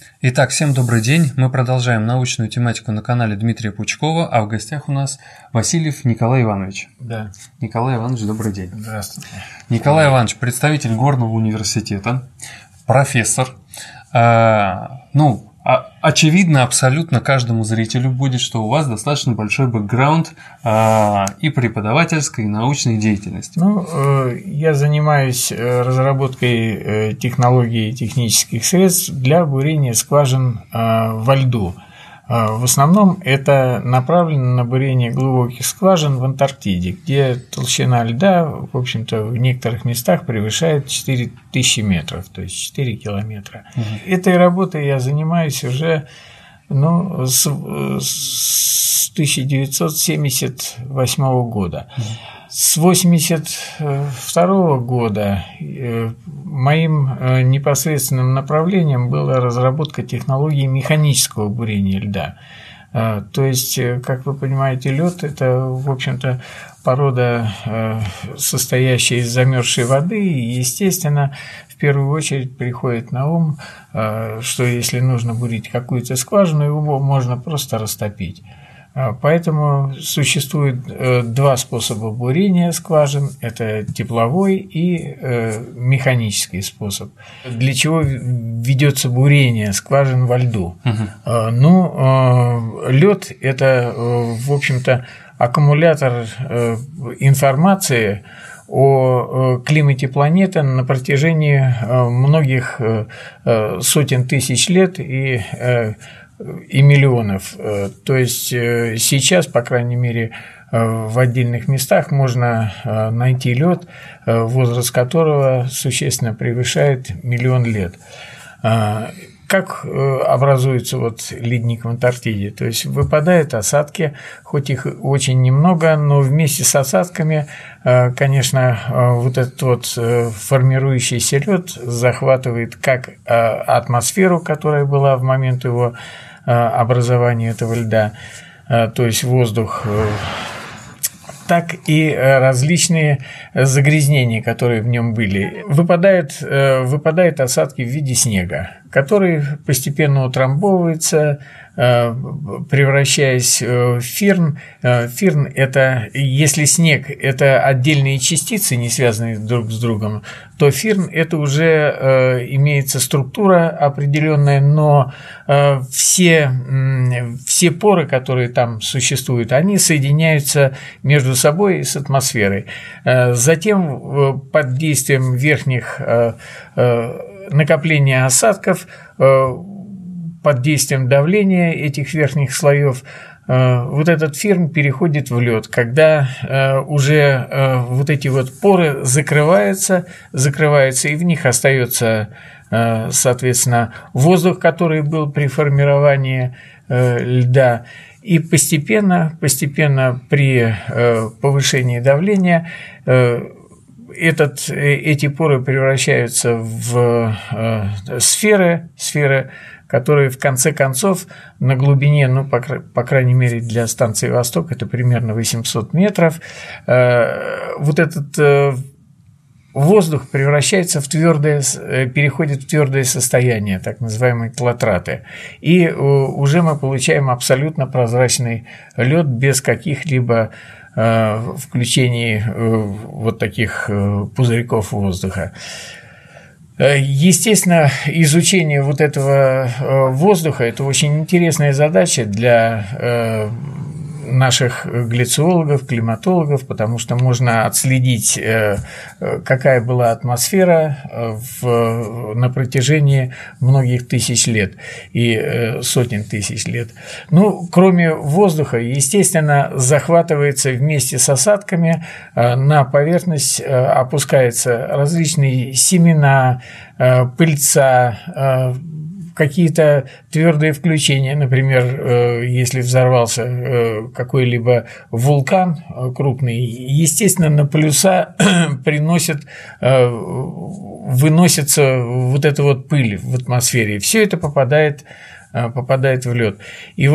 Итак, всем добрый день. Мы продолжаем научную тематику на канале Дмитрия Пучкова, а в гостях у нас Васильев Николай Иванович. Да. Николай Иванович, добрый день. Здравствуйте. Николай Иванович, представитель Горного университета, профессор. Очевидно абсолютно каждому зрителю будет, что у вас достаточно большой бэкграунд и преподавательской, и научной деятельности. Я занимаюсь разработкой технологий и технических средств для бурения скважин во льду. В основном это направлено на бурение глубоких скважин в Антарктиде, где толщина льда, в общем-то, в некоторых местах превышает 4000 метров, то есть 4 километра. Этой работой я занимаюсь уже с 1978 года. С 1982 года моим непосредственным направлением была разработка технологии механического бурения льда. То есть, как вы понимаете, лед – это, в общем-то, порода, состоящая из замерзшей воды, и, естественно, в первую очередь приходит на ум, что если нужно бурить какую-то скважину, его можно просто растопить. Поэтому существует два способа бурения скважин – это тепловой и механический способ. Для чего ведется бурение скважин во льду? Лед – это, в общем-то, аккумулятор информации о климате планеты на протяжении многих сотен тысяч лет и миллионов. То есть сейчас, по крайней мере, в отдельных местах можно найти лед, возраст которого существенно превышает 1 миллион лет. Как образуется ледник в Антарктиде? То есть выпадают осадки, хоть их очень немного, но вместе с осадками, конечно, этот формирующийся лед захватывает как атмосферу, которая была в момент его образования этого льда, то есть воздух, так и различные загрязнения, которые в нем были. Выпадают осадки в виде снега, который постепенно утрамбовывается, превращаясь в фирн. Фирн – это, если снег – это отдельные частицы, не связанные друг с другом, то фирн – это уже имеется структура определенная, но все поры, которые там существуют, они соединяются между собой с атмосферой. Затем под действием верхних накопления осадков, под действием давления этих верхних слоев, этот фирн переходит в лед, когда уже эти поры закрываются, и в них остается, соответственно, воздух, который был при формировании льда. И постепенно при повышении давления эти поры превращаются в сферы, которые в конце концов на глубине, по крайней мере для станции «Восток», это примерно 800 метров, этот воздух превращается переходит в твердое состояние, так называемые клатраты. И уже мы получаем абсолютно прозрачный лед без каких-либо включений таких пузырьков воздуха. Естественно, изучение этого воздуха – это очень интересная задача для наших гляциологов, климатологов, потому что можно отследить, какая была атмосфера на протяжении многих тысяч лет и сотен тысяч лет. Кроме воздуха, естественно, захватывается вместе с осадками, на поверхность опускаются различные семена, пыльца, какие-то твердые включения, например, если взорвался какой-либо вулкан крупный, естественно, на полюса выносится эта пыль в атмосфере. Все это попадает в лед. И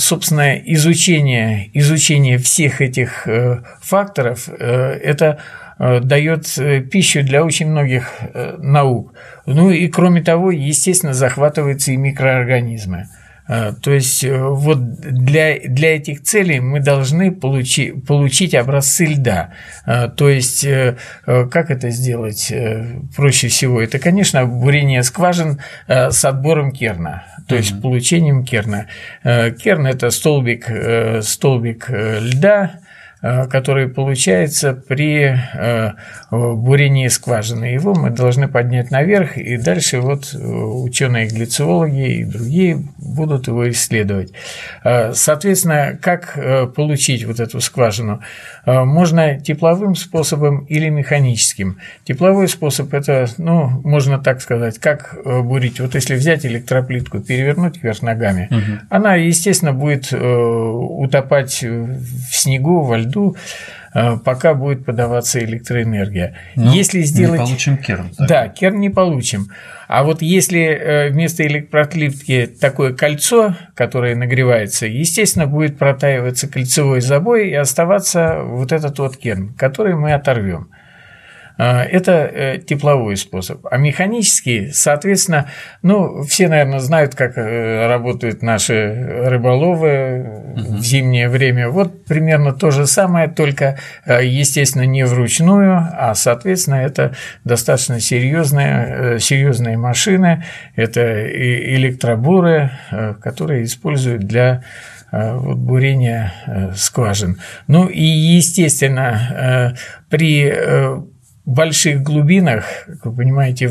собственно, изучение всех этих факторов – это дает пищу для очень многих наук. Ну и кроме того, естественно, захватываются и микроорганизмы. То есть вот для этих целей мы должны получить образцы льда. То есть как это сделать проще всего? Это, конечно, бурение скважин с отбором керна, то есть получением керна. Керн – это столбик льда, который получается при бурении скважины. Его мы должны поднять наверх, и дальше вот ученые-глициологи и другие будут его исследовать. Соответственно, как получить вот эту скважину? Можно тепловым способом или механическим. Тепловой способ – это, можно так сказать, как бурить. Вот если взять электроплитку, перевернуть вверх ногами, она, естественно, будет утопать в снегу, во льду, пока будет подаваться электроэнергия. Если сделать... не получим керн. Так? Да, керн не получим. А вот если вместо электроплитки такое кольцо, которое нагревается, естественно, будет протаиваться кольцевой забой и оставаться вот этот вот керн, который мы оторвем. Это тепловой способ. А механический, соответственно, все, наверное, знают, как работают наши рыболовы в зимнее время. Вот примерно то же самое, только, естественно, не вручную, а, соответственно, это достаточно серьезные машины, это электробуры, которые используют для бурения скважин. Ну и, естественно, при больших глубинах, как вы понимаете,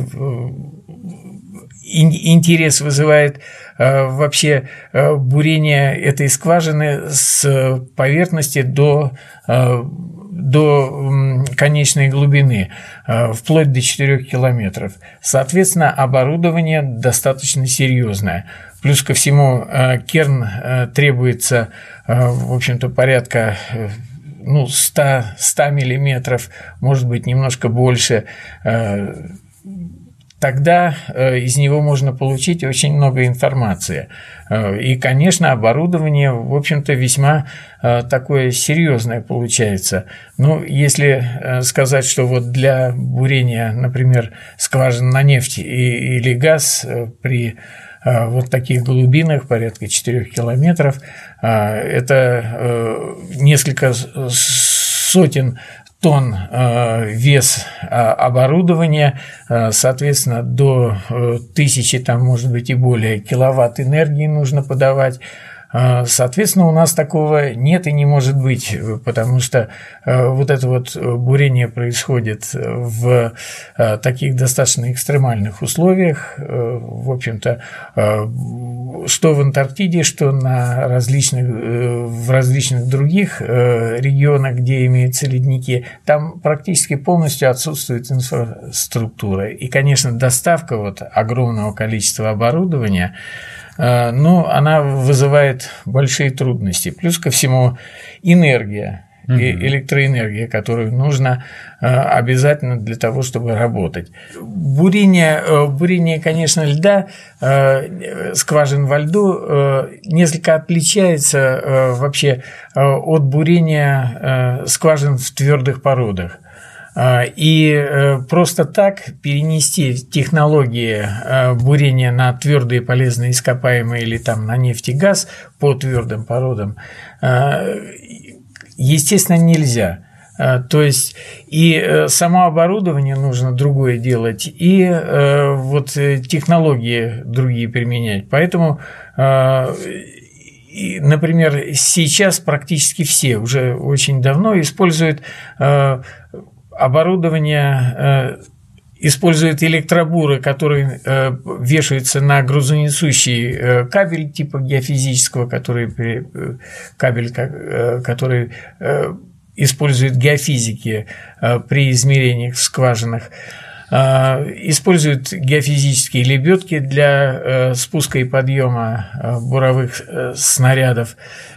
интерес вызывает вообще бурение этой скважины с поверхности до конечной глубины, вплоть до 4 километров. Соответственно, оборудование достаточно серьезное. Плюс ко всему, керн требуется, в общем-то, порядка 100 миллиметров, может быть, немножко больше, тогда из него можно получить очень много информации. И, конечно, оборудование, в общем-то, весьма такое серьезное получается. Если сказать, что вот для бурения, например, скважин на нефть или газ при вот таких глубинах, порядка 4 километров, это несколько сотен тонн вес оборудования, соответственно, до 1000, там, может быть, и более киловатт энергии нужно подавать. Соответственно, у нас такого нет и не может быть, потому что вот это вот бурение происходит в таких достаточно экстремальных условиях, в общем-то, что в Антарктиде, что в различных других регионах, где имеются ледники, там практически полностью отсутствует инфраструктура. И, конечно, доставка вот огромного количества оборудования, она вызывает большие трудности. Плюс ко всему энергия, электроэнергия, которую нужно обязательно для того, чтобы работать. Бурение, конечно, льда, скважин во льду несколько отличается вообще от бурения скважин в твердых породах. И просто так перенести технологии бурения на твердые полезные ископаемые или там на нефть и газ по твердым породам, естественно, нельзя. То есть и само оборудование нужно другое делать, и вот технологии другие применять. Поэтому, например, сейчас практически все уже очень давно используют оборудование, используют электробуры, которые вешаются на грузонесущий кабель типа геофизического, кабель, который используют геофизики при измерениях в скважинах. Используют геофизические лебедки для спуска и подъема буровых снарядов.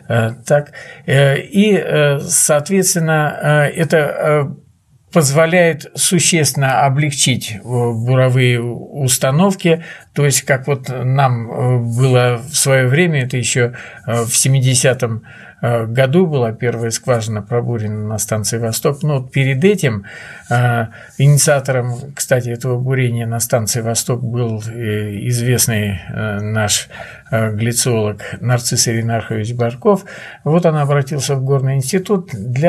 И, соответственно, это позволяет существенно облегчить буровые установки, то есть как вот нам было в свое время, это еще в 70-м году была первая скважина пробурена на станции «Восток». Но перед этим инициатором, кстати, этого бурения на станции «Восток» был известный наш глициолог Нарцисс Иринархович Барков. Вот он обратился в Горный институт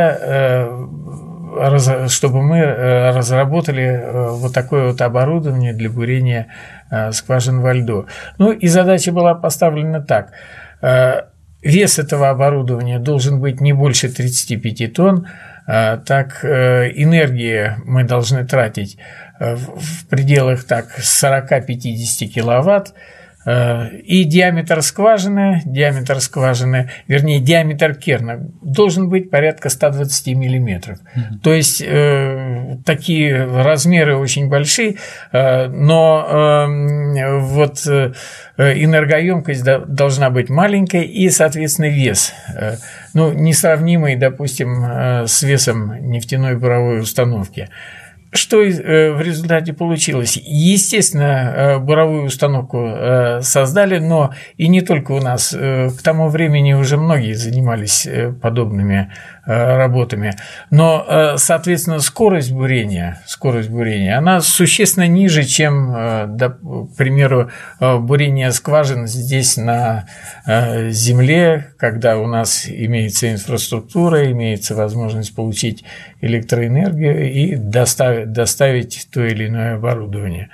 чтобы мы разработали вот такое вот оборудование для бурения скважин во льду. Ну и задача была поставлена так. Вес этого оборудования должен быть не больше 35 тонн, так энергии мы должны тратить в пределах 40-50 киловатт, и диаметр керна должен быть порядка 120 миллиметров. То есть такие размеры очень большие, но вот энергоемкость должна быть маленькая и, соответственно, вес, несравнимый, допустим, с весом нефтяной буровой установки. Что в результате получилось? Естественно, буровую установку создали, но и не только у нас. К тому времени уже многие занимались подобными работами. Но, соответственно, скорость бурения, она существенно ниже, чем, к примеру, бурение скважин здесь на Земле, когда у нас имеется инфраструктура, имеется возможность получить электроэнергию и доставить то или иное оборудование.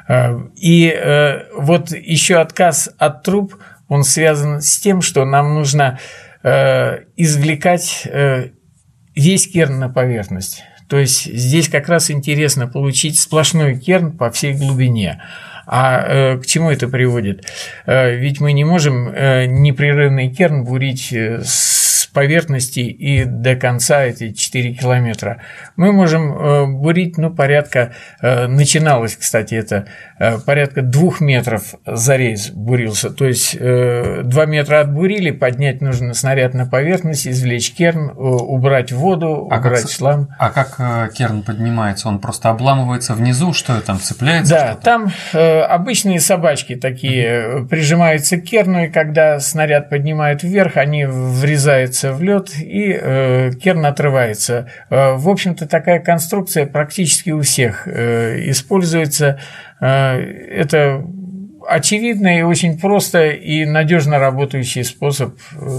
И вот еще отказ от труб, он связан с тем, что нам нужно извлекать весь керн на поверхность. То есть здесь как раз интересно получить сплошной керн по всей глубине. А к чему это приводит? Ведь мы не можем непрерывный керн бурить с поверхности и до конца эти 4 километра. Мы можем бурить, порядка, начиналось, кстати, это порядка 2 метров зарез бурился. То есть 2 метра отбурили, поднять нужно снаряд на поверхность, извлечь керн, убрать воду, убрать шлам. А как керн поднимается? Он просто обламывается внизу, что там цепляется? Да, там обычные собачки такие прижимаются к керну, и когда снаряд поднимают вверх, они врезаются в лед, и керн отрывается. В общем-то, такая конструкция практически у всех используется. Это очевидный и очень просто и надежно работающий способ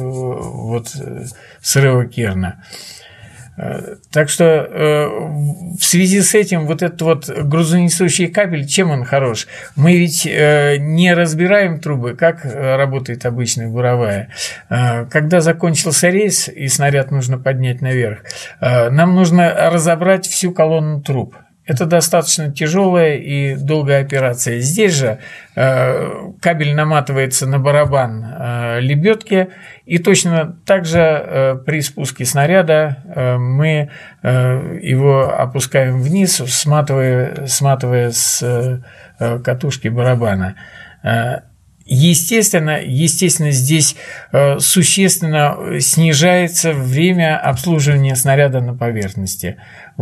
срыва керна. Так что в связи с этим вот этот грузонесущий кабель, чем он хорош? Мы ведь не разбираем трубы, как работает обычная буровая. Когда закончился рейс и снаряд нужно поднять наверх, нам нужно разобрать всю колонну труб. Это достаточно тяжелая и долгая операция. Здесь же кабель наматывается на барабан лебедки, и точно так же при спуске снаряда мы его опускаем вниз, сматывая с катушки барабана. Естественно, здесь существенно снижается время обслуживания снаряда на поверхности.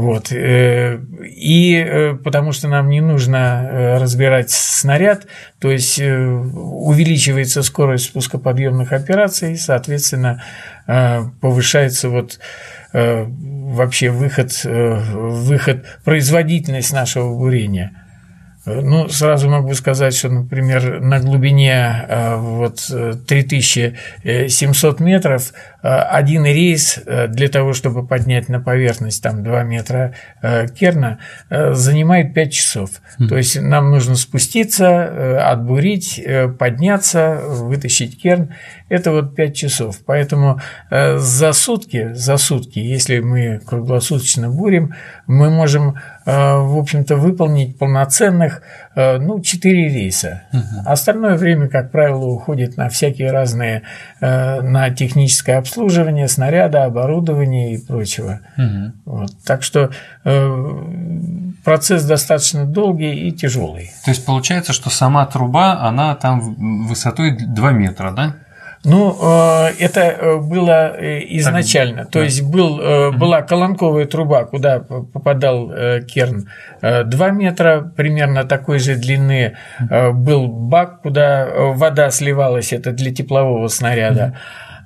И потому что нам не нужно разбирать снаряд, то есть увеличивается скорость спускоподъемных операций, соответственно, повышается вообще производительность нашего бурения. Сразу могу сказать, что, например, на глубине 3700 метров один рейс для того, чтобы поднять на поверхность 2 метра керна, занимает 5 часов. То есть нам нужно спуститься, отбурить, подняться, вытащить керн. Это 5 часов. Поэтому за сутки, если мы круглосуточно бурим, мы можем, в общем-то, выполнить полноценных 4 рейса. Остальное время, как правило, уходит на всякие разные, на техническое обслуживание снаряда, оборудования и прочего. Так что процесс достаточно долгий и тяжелый. То есть получается, что сама труба, она там высотой 2 метра, да? Это было изначально. То есть была колонковая труба, куда попадал керн 2 метра, примерно такой же длины. Был бак, куда вода сливалась, это для теплового снаряда.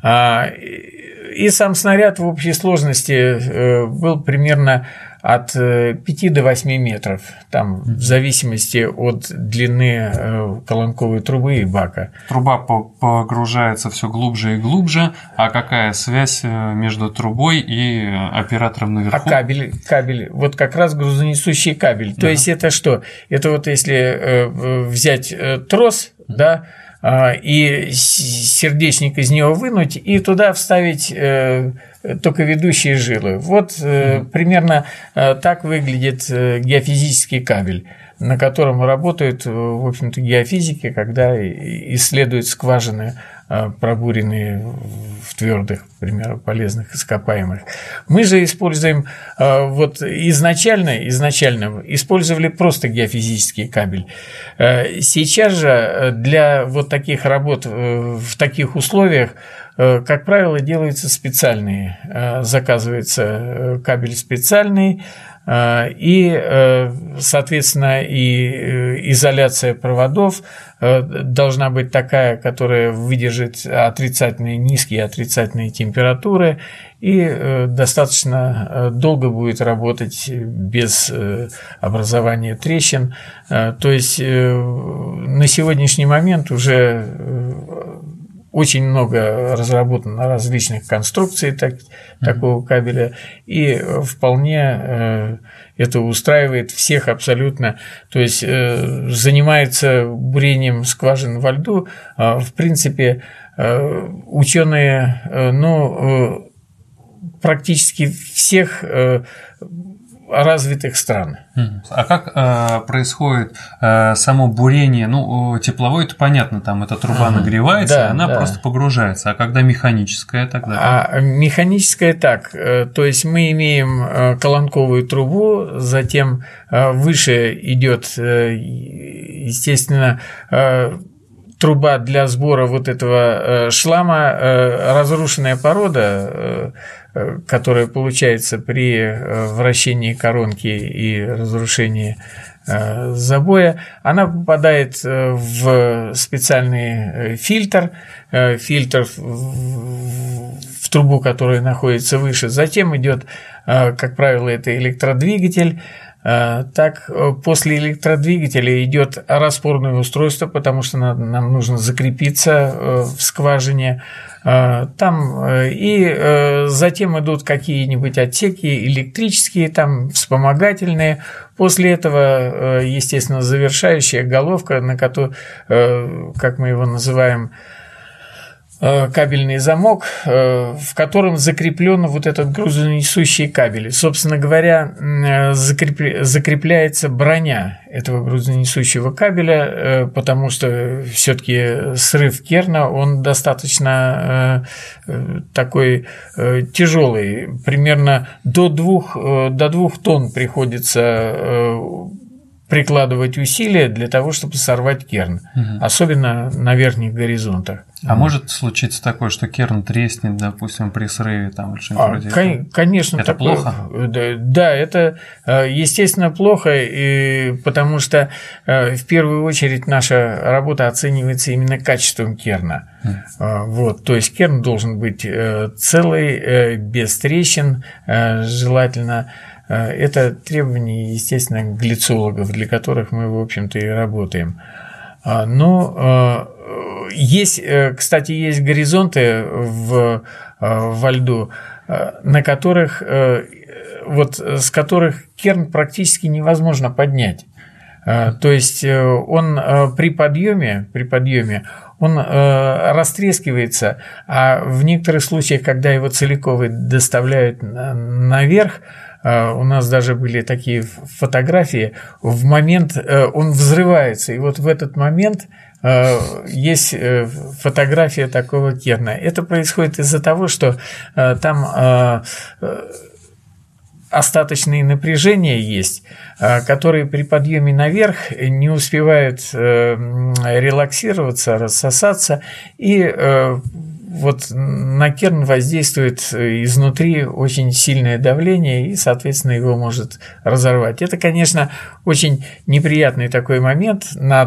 И сам снаряд в общей сложности был примерно от 5 до 8 метров, там, в зависимости от длины колонковой трубы и бака. Труба погружается все глубже и глубже, а какая связь между трубой и оператором наверху? А кабель, вот как раз грузонесущий кабель. То есть это что? Это вот если взять трос, да, и сердечник из него вынуть и туда вставить токоведущие жилы. Вот примерно так выглядит геофизический кабель, на котором работают, в общем-то, геофизики, когда исследуют скважины, пробуренные в твердых, к примеру, полезных ископаемых. Мы же используем, вот изначально использовали просто геофизический кабель. Сейчас же для вот таких работ в таких условиях, как правило, делаются специальные, заказывается кабель специальный, и, соответственно, и изоляция проводов должна быть такая, которая выдержит низкие и отрицательные температуры и достаточно долго будет работать без образования трещин. То есть на сегодняшний момент уже очень много разработано различных конструкций такого кабеля, и вполне это устраивает всех абсолютно. То есть занимается бурением скважин во льду, в принципе, ученые, практически всех развитых стран. А как происходит само бурение? Ну, тепловое-то понятно, там эта труба нагревается, да, и она просто погружается. А когда механическая, тогда? Механическая так. То есть мы имеем колонковую трубу, затем выше идет, естественно, труба для сбора вот этого шлама, разрушенная порода, которая получается при вращении коронки и разрушении забоя, она попадает в специальный фильтр в трубу, которая находится выше. Затем идет, как правило, это электродвигатель. Так, после электродвигателя идет распорное устройство, потому что нам нужно закрепиться в скважине. Там и затем идут какие-нибудь отсеки электрические, там вспомогательные. После этого, естественно, завершающая головка, на которую, как мы его называем, кабельный замок, в котором закреплен вот этот грузонесущий кабель. Собственно говоря, закрепляется броня этого грузонесущего кабеля, потому что все-таки срыв керна, он достаточно такой тяжелый, примерно до 2 тонн приходится прикладывать усилия для того, чтобы сорвать керн, особенно на верхних горизонтах. А может случиться такое, что керн треснет, допустим, при срыве там, или что-нибудь вроде этого? Конечно, это такое, плохо? Да, это, естественно, плохо, потому что в первую очередь наша работа оценивается именно качеством керна. Вот, то есть керн должен быть целый, без трещин, желательно. Это требования, естественно, глицологов, для которых мы, в общем-то, и работаем. Но кстати, есть горизонты во льду, на которых, с которых керн практически невозможно поднять. То есть он при подъеме он растрескивается, а в некоторых случаях, когда его целиком доставляют наверх, у нас даже были такие фотографии, в момент он взрывается, и вот в этот момент есть фотография такого керна. Это происходит из-за того, что там остаточные напряжения есть, которые при подъеме наверх не успевают релаксироваться, рассосаться, и вот на керн воздействует изнутри очень сильное давление, и, соответственно, его может разорвать. Это, конечно, очень неприятный такой момент.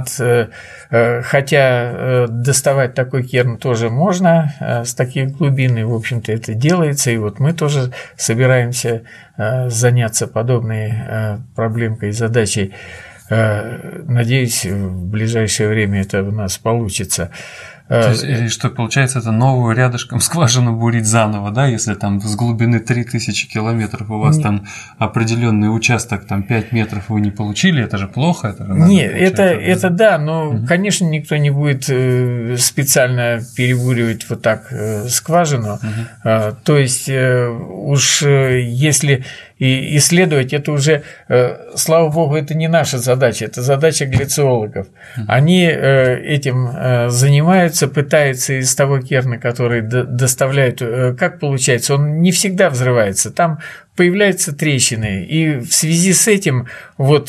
Хотя доставать такой керн тоже можно с таких глубин, и, в общем-то, это делается. И вот мы тоже собираемся заняться подобной проблемкой и задачей. Надеюсь, в ближайшее время это у нас получится. То есть, или что, получается, это новую рядышком скважину бурить заново, да, если там с глубины 3000 километров у вас там определенный участок, там 5 метров вы не получили, это же плохо? Это же нет, это да, но, конечно, никто не будет специально перебуривать вот так скважину, то есть уж если и исследовать, это уже, слава богу, это не наша задача, это задача глициологов. Они этим занимаются, пытаются из того керна, который доставляют, как получается, он не всегда взрывается, там появляются трещины, и в связи с этим вот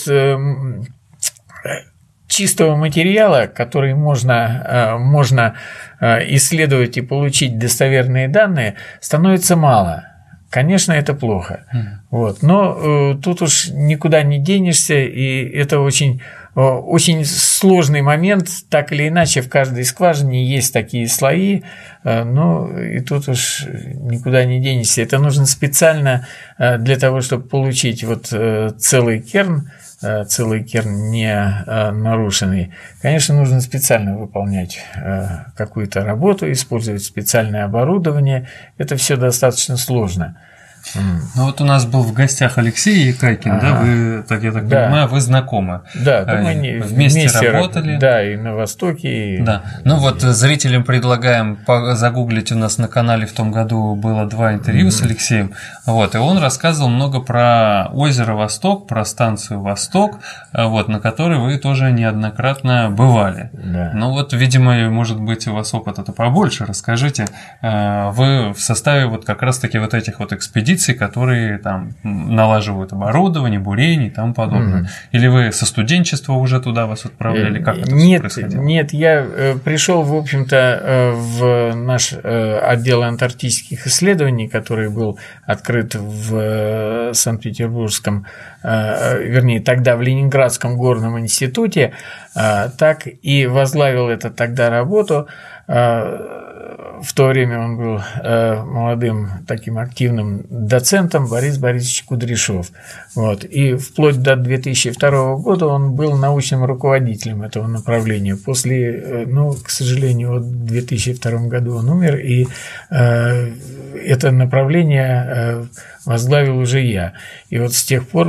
чистого материала, который можно исследовать и получить достоверные данные, становится мало. Конечно, это плохо. Вот. Но тут уж никуда не денешься, и это очень сложный момент. Так или иначе, в каждой скважине есть такие слои, но и тут уж никуда не денешься. Это нужно специально для того, чтобы получить вот целый керн не нарушенный. Конечно, нужно специально выполнять какую-то работу, использовать специальное оборудование. Это все достаточно сложно. Ну вот у нас был в гостях Алексей Якайкин, да, вы, я так понимаю, вы знакомы. Да, мы вместе работали. Да, и на Востоке. И... Да. Ну вот зрителям предлагаем загуглить, у нас на канале в том году было 2 интервью с Алексеем, вот, и он рассказывал много про озеро Восток, про станцию Восток, вот, на которой вы тоже неоднократно бывали. Да. Ну вот, видимо, может быть, у вас опыта-то побольше. Расскажите, вы в составе вот как раз-таки вот этих вот экспедиций, которые там налаживают оборудование, бурение и тому подобное. Или вы со студенчества уже туда вас отправляли? Как это происходило? Нет, я пришел, в общем-то, в наш отдел антарктических исследований, который был открыт в Санкт-Петербургском, вернее, тогда в Ленинградском горном институте, так и возглавил это тогда работу. В то время он был молодым таким активным доцентом Борис Борисович Кудряшов. Вот. И вплоть до 2002 года он был научным руководителем этого направления. После, к сожалению, в 2002 году он умер, и это направление возглавил уже я. И вот с тех пор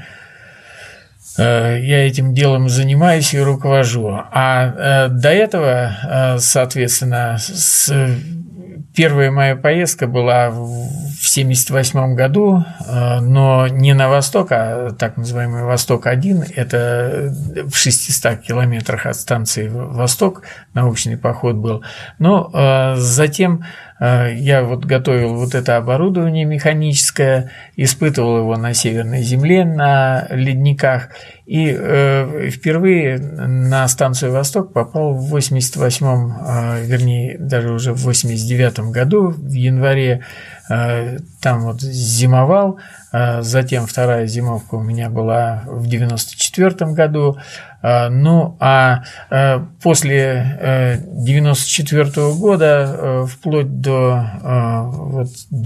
я этим делом занимаюсь и руковожу. А до этого, соответственно, первая моя поездка была в 1978 году, но не на Восток, а так называемый Восток-1. Это в 600 километрах от станции Восток научный поход был. Но затем я вот готовил вот это оборудование механическое, испытывал его на Северной Земле, на ледниках, и впервые на станцию «Восток» попал в 88-м, вернее, даже уже в 89-м году, в январе, там вот зимовал, затем вторая зимовка у меня была в 94-м году, после 94-го года, вплоть до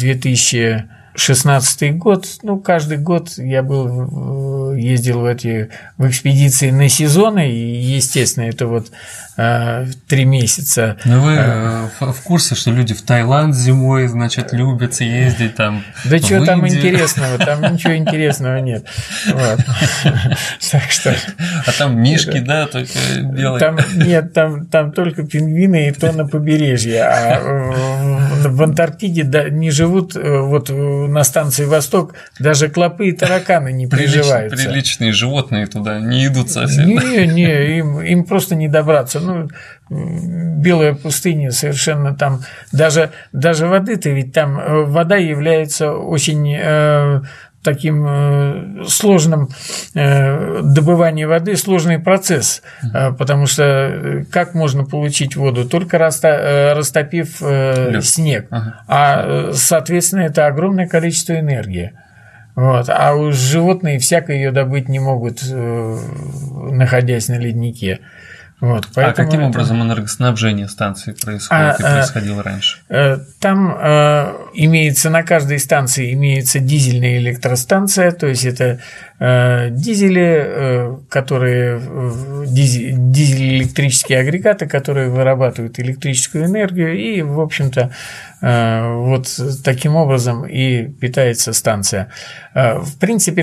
2016 год, каждый год я ездил в экспедиции на сезоны, и, естественно, это 3 месяца. Но вы в курсе, что люди в Таиланд зимой, значит, любят ездить там? Да что там интересного? Там ничего интересного нет. Так что... А там мишки, да, только белые? Нет, там только пингвины, и то на побережье. А в Антарктиде не живут, на станции «Восток» даже клопы и тараканы не приживаются. Приличные животные туда не идут совсем. Не, им просто не добраться. Белая пустыня совершенно там, даже воды-то, ведь там вода является очень таким сложным добыванием воды, сложный процесс, потому что как можно получить воду? Только растопив снег, а, соответственно, это огромное количество энергии. Вот. А уж животные всяко ее добыть не могут, находясь на леднике. Вот, а каким образом энергоснабжение станции происходит и происходило раньше? Там имеется, на каждой станции имеется дизельная электростанция, то есть это дизели, которые дизель-электрические агрегаты, которые вырабатывают электрическую энергию, и, в общем-то, вот таким образом и питается станция. В принципе,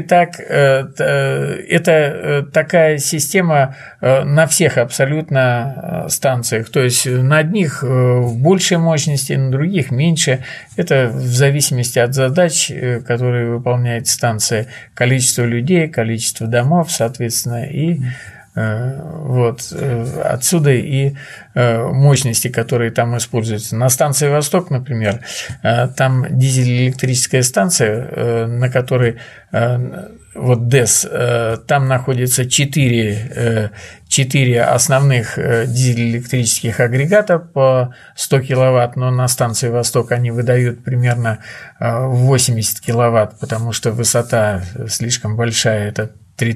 это такая система на всех абсолютно станциях. То есть на одних больше мощности, на других меньше. Это в зависимости от задач, которые выполняет станция, количество людей, количество домов, соответственно, и вот отсюда и мощности, которые там используются. На станции «Восток», например, там дизель-электрическая станция, на которой вот ДЭС, там находится 4 основных дизель-электрических агрегата по 100 киловатт, но на станции «Восток» они выдают примерно 80 киловатт, потому что высота слишком большая, это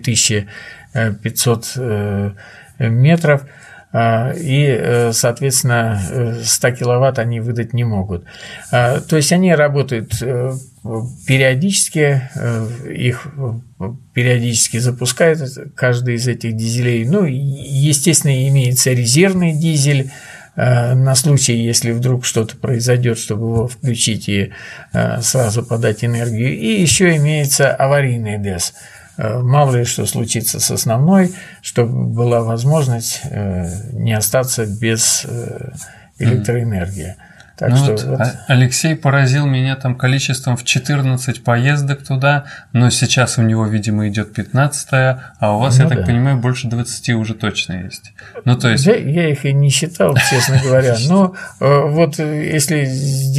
3500 метров, и, соответственно, 100 киловатт они выдать не могут. То есть они работают периодически, их периодически запускают, каждый из этих дизелей. Ну, естественно, имеется резервный дизель на случай, если вдруг что-то произойдет, чтобы его включить и сразу подать энергию. И еще имеется аварийный ДЭС. Мало ли что случится с основной, чтобы была возможность не остаться без электроэнергии. Так ну что вот Алексей поразил меня там количеством в 14 поездок туда, но сейчас у него, видимо, идет 15-я, а у вас, я так понимаю, больше 20 уже точно есть. Ну, то есть... Я их и не считал, честно говоря. Но вот если с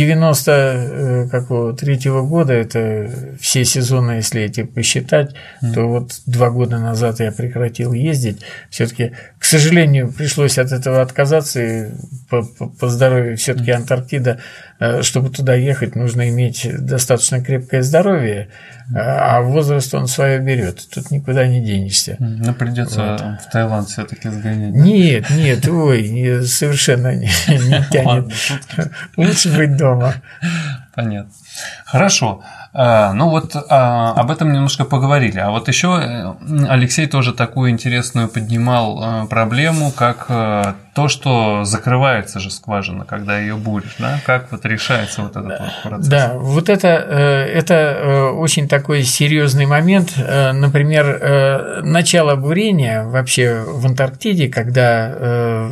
93-го года, это все сезоны, если эти посчитать, то вот 2 года назад я прекратил ездить. Все-таки, к сожалению, пришлось от этого отказаться, и по здоровью все-таки Антарктида, чтобы туда ехать, нужно иметь достаточно крепкое здоровье, а возраст он свое берет. Тут никуда не денешься. Ну, придется в Таиланд все-таки сгонять. Нет, ой, совершенно не тянет. Лучше быть дома. Понятно. Хорошо. Ну вот об этом немножко поговорили. А вот еще Алексей тоже такую интересную поднимал проблему, как то, что закрывается же скважина, когда ее буришь, да? Как вот решается вот этот вот процесс? Да, вот это очень такой серьезный момент. Например, начало бурения вообще в Антарктиде, когда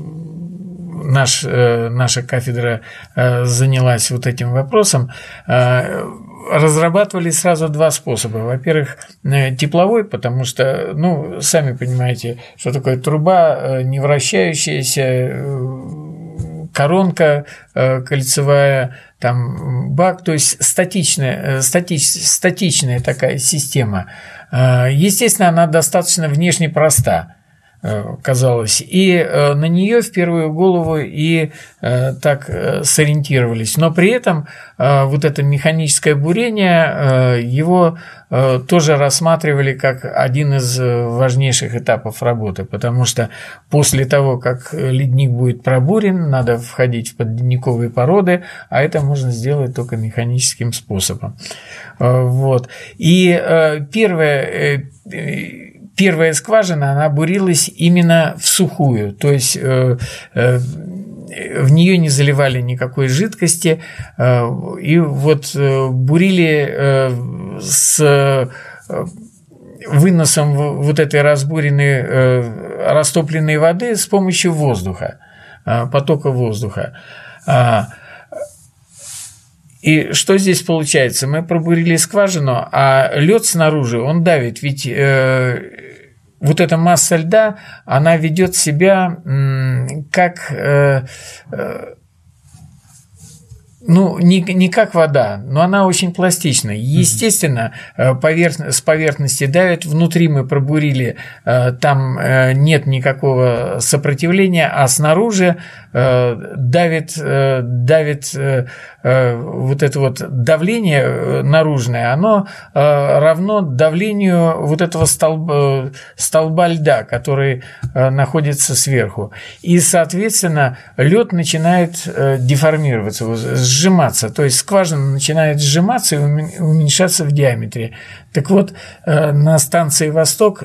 наша кафедра занялась вот этим вопросом, разрабатывали сразу 2 способа. Во-первых, тепловой, потому что, ну, сами понимаете, что такое труба, не вращающаяся, коронка кольцевая, там бак, то есть статичная такая система. Естественно, она достаточно внешне проста, казалось, и на нее в первую голову и так сориентировались. Но при этом вот это механическое бурение, его тоже рассматривали как один из важнейших этапов работы, потому что после того, как ледник будет пробурен, надо входить в подледниковые породы, а это можно сделать только механическим способом. Вот. И первая скважина, она бурилась именно в сухую, то есть в нее не заливали никакой жидкости, и вот бурили с выносом вот этой разбуренной, растопленной воды с помощью воздуха, потока воздуха. И что здесь получается? Мы пробурили скважину, а лед снаружи, он давит, ведь вот эта масса льда, она ведет себя как Ну, не как вода, но она очень пластична. Естественно, с поверхности давит, внутри мы пробурили, там нет никакого сопротивления, а снаружи давит вот это вот давление наружное, оно равно давлению вот этого столба льда, который находится сверху. И, соответственно, лед начинает деформироваться, сжиматься, то есть скважина начинает сжиматься и уменьшаться в диаметре. Так вот, на станции «Восток»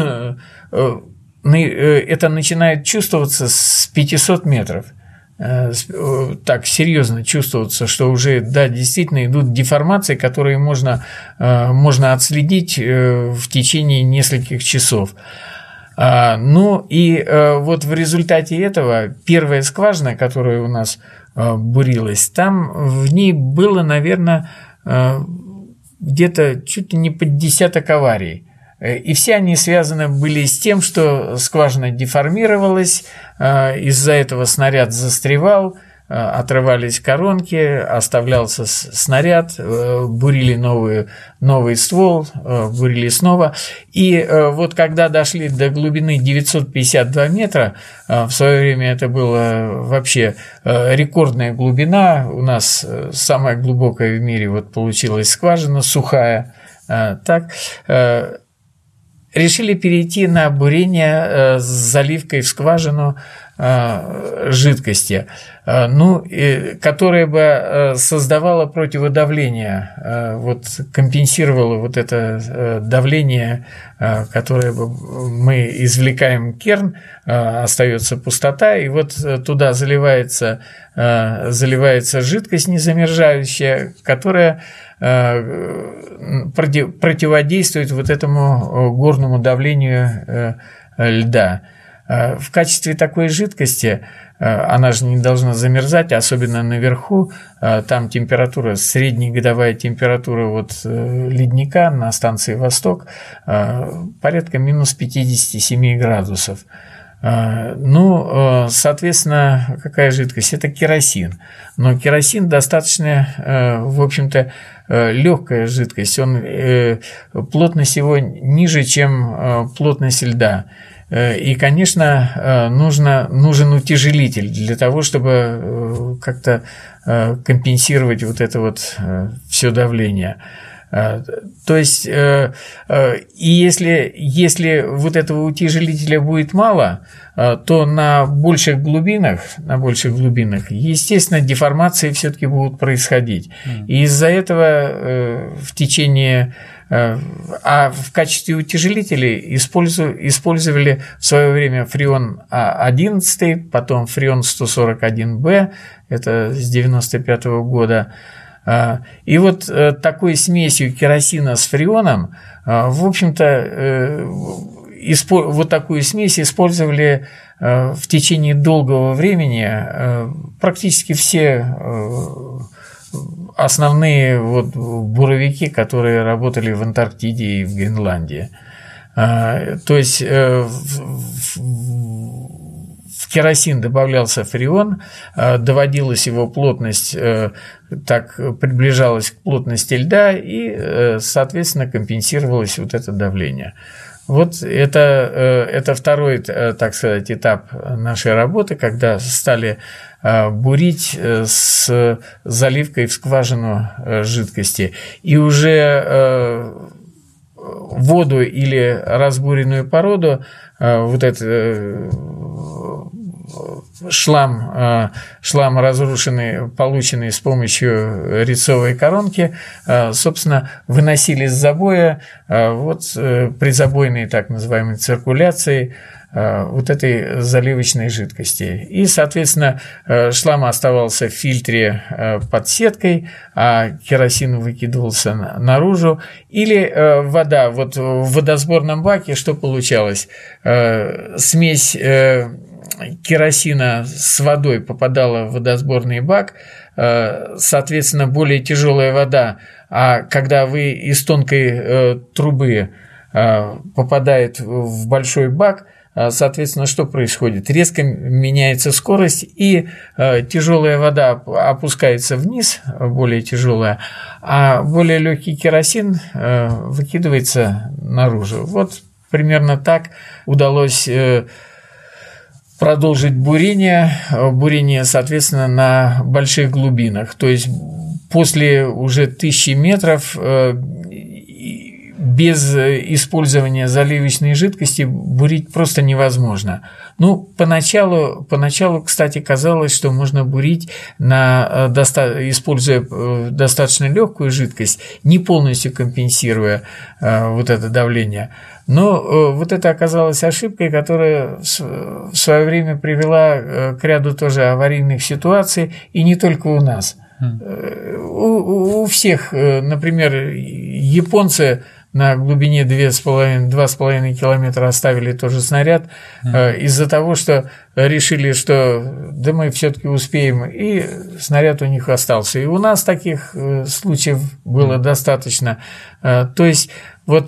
это начинает чувствоваться с 500 метров. Так серьезно чувствоваться, что уже, да, действительно идут деформации, которые можно отследить в течение нескольких часов. Ну и вот в результате этого первая скважина, которая у нас бурилась, там в ней было, наверное, где-то чуть ли не под десяток аварий. И все они связаны были с тем, что скважина деформировалась, из-за этого снаряд застревал, отрывались коронки, оставлялся снаряд, бурили новый ствол, бурили снова. И вот когда дошли до глубины 952 метра, в свое время это была вообще рекордная глубина, у нас самая глубокая в мире вот получилась скважина, сухая, так, решили перейти на бурение с заливкой в скважину жидкости, которая бы создавала противодавление, вот, компенсировала вот это давление, которое мы извлекаем керн, остается пустота, и вот туда заливается жидкость незамерзающая, которая противодействует вот этому горному давлению льда. В качестве такой жидкости, она же не должна замерзать, особенно наверху, там температура, среднегодовая температура вот ледника на станции «Восток» порядка минус 57 градусов. Ну, соответственно, какая жидкость? Это керосин. Но керосин достаточно, в общем-то, легкая жидкость. Плотность его ниже, чем плотность льда. И, конечно, нужен утяжелитель для того, чтобы как-то компенсировать вот это вот все давление. То есть, и если вот этого утяжелителя будет мало, то на больших глубинах, естественно, деформации все-таки будут происходить. И из-за этого в течение... А в качестве утяжелителей использовали в свое время фреон 11, потом фреон 141Б, это с 1995 года. И вот такой смесью керосина с фреоном, в общем-то, вот такую смесь использовали в течение долгого времени практически все основные вот буровики, которые работали в Антарктиде и в Гренландии. То есть в керосин добавлялся фреон, доводилась его плотность, так приближалась к плотности льда, и, соответственно, компенсировалось вот это давление. Вот это второй, так сказать, этап нашей работы, когда стали бурить с заливкой в скважину жидкости. И уже воду или разбуренную породу, вот этот шлам разрушенный, полученный с помощью рецовой коронки, собственно, выносили с забоя вот при забойной так называемой циркуляции вот этой заливочной жидкости. И, соответственно, шлам оставался в фильтре под сеткой, а керосин выкидывался наружу. Или вода. Вот в водосборном баке что получалось? Смесь керосина с водой попадала в водосборный бак, соответственно, более тяжелая вода, а когда вы из тонкой трубы попадает в большой бак, соответственно, что происходит? Резко меняется скорость, и тяжелая вода опускается вниз, более тяжелая, а более легкий керосин выкидывается наружу. Вот примерно так удалось продолжить бурение, соответственно, на больших глубинах. То есть после уже 1000 метров без использования заливочной жидкости бурить просто невозможно. Ну, поначалу, кстати, казалось, что можно бурить, используя достаточно легкую жидкость, не полностью компенсируя вот это давление. Но вот это оказалась ошибкой, которая в свое время привела к ряду тоже аварийных ситуаций, и не только у нас. У всех, например, японцы на глубине 2,5 километра оставили тоже снаряд из-за того, что решили, что да мы все-таки успеем, и снаряд у них остался. И у нас таких случаев было достаточно. То есть вот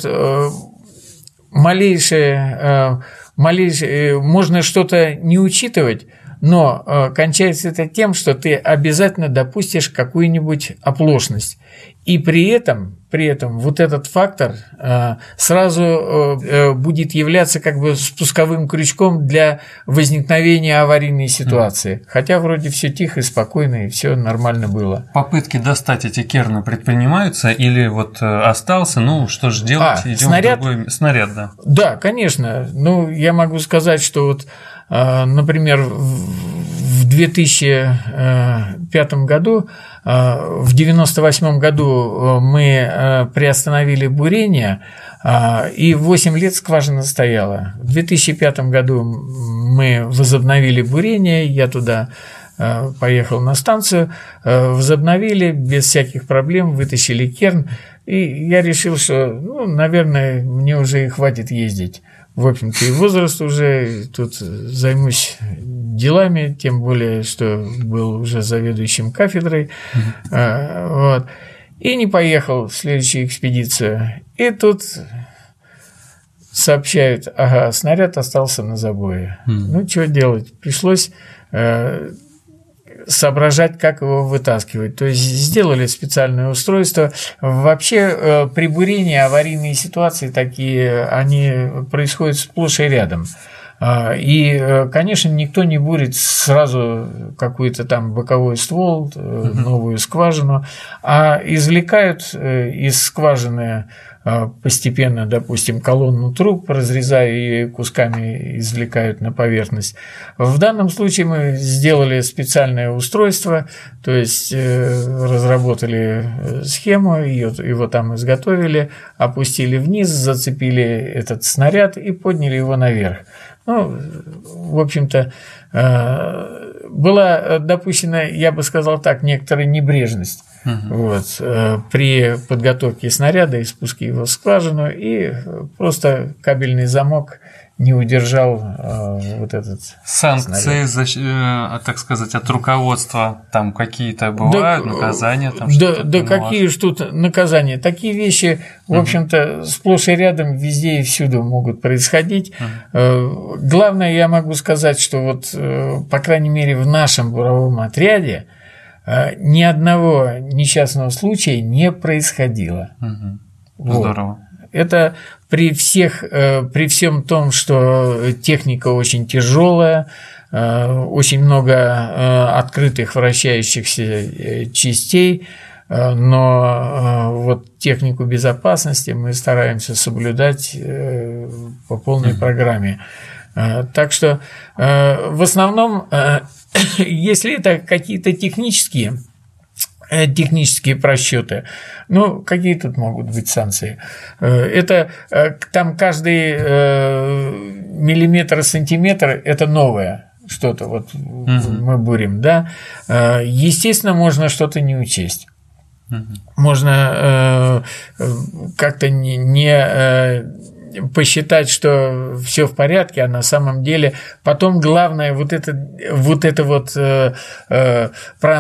малейшее можно что-то не учитывать, но кончается это тем, что ты обязательно допустишь какую-нибудь оплошность. И при этом вот этот фактор сразу будет являться как бы спусковым крючком для возникновения аварийной ситуации. Хотя вроде все тихо и спокойно, и все нормально было. Попытки достать эти керны предпринимаются или вот остался, ну что же делать, идем в другой снаряд, да? Да, конечно. Ну, я могу сказать, что вот, например, в 2005 году, в 1998 году мы приостановили бурение, и 8 лет скважина стояла. В 2005 году мы возобновили бурение, я туда поехал на станцию, возобновили без всяких проблем, вытащили керн, и я решил, что, ну, наверное, мне уже и хватит ездить. В общем-то, и возраст уже, тут займусь делами, тем более, что был уже заведующим кафедрой. Вот. И не поехал в следующую экспедицию. И тут сообщают, ага, снаряд остался на забое. Ну, что делать? Пришлось соображать, как его вытаскивать. То есть сделали специальное устройство. Вообще при бурении аварийные ситуации такие, они происходят сплошь и рядом. И, конечно, никто не бурит сразу какой-то там боковой ствол, новую скважину, а извлекают из скважины постепенно, допустим, колонну труб, разрезая ее кусками, извлекают на поверхность. В данном случае мы сделали специальное устройство, то есть разработали схему, его там изготовили, опустили вниз, зацепили этот снаряд и подняли его наверх. Ну, в общем-то, была допущена, я бы сказал так, некоторая небрежность вот, при подготовке снаряда и спуске его в скважину, и просто кабельный замок не удержал вот этот санкции, так сказать, от руководства там какие-то бывают, наказания? Там да какие ж тут наказания? Такие вещи, в общем-то, сплошь и рядом, везде и всюду могут происходить. Главное, я могу сказать, что вот, по крайней мере, в нашем буровом отряде ни одного несчастного случая не происходило. Здорово. Вот. Это при всем том, что техника очень тяжелая, очень много открытых вращающихся частей, но вот технику безопасности мы стараемся соблюдать по полной программе. Так что в основном, если это какие-то технические просчеты, ну, какие тут могут быть санкции? Это там каждый миллиметр, сантиметр – это новое что-то, вот мы бурим, да? Естественно, можно что-то не учесть. Можно как-то не посчитать, что все в порядке, а на самом деле потом главное вот это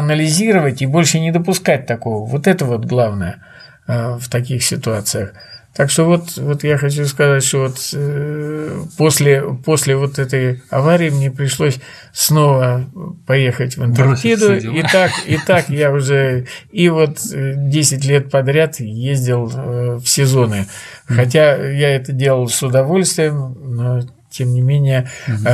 проанализировать и больше не допускать такого. Вот это вот главное в таких ситуациях. Так что вот я хочу сказать, что после вот этой аварии мне пришлось снова поехать в Антарктиду, и так я уже 10 лет подряд ездил в сезоны. Хотя я это делал с удовольствием, но тем не менее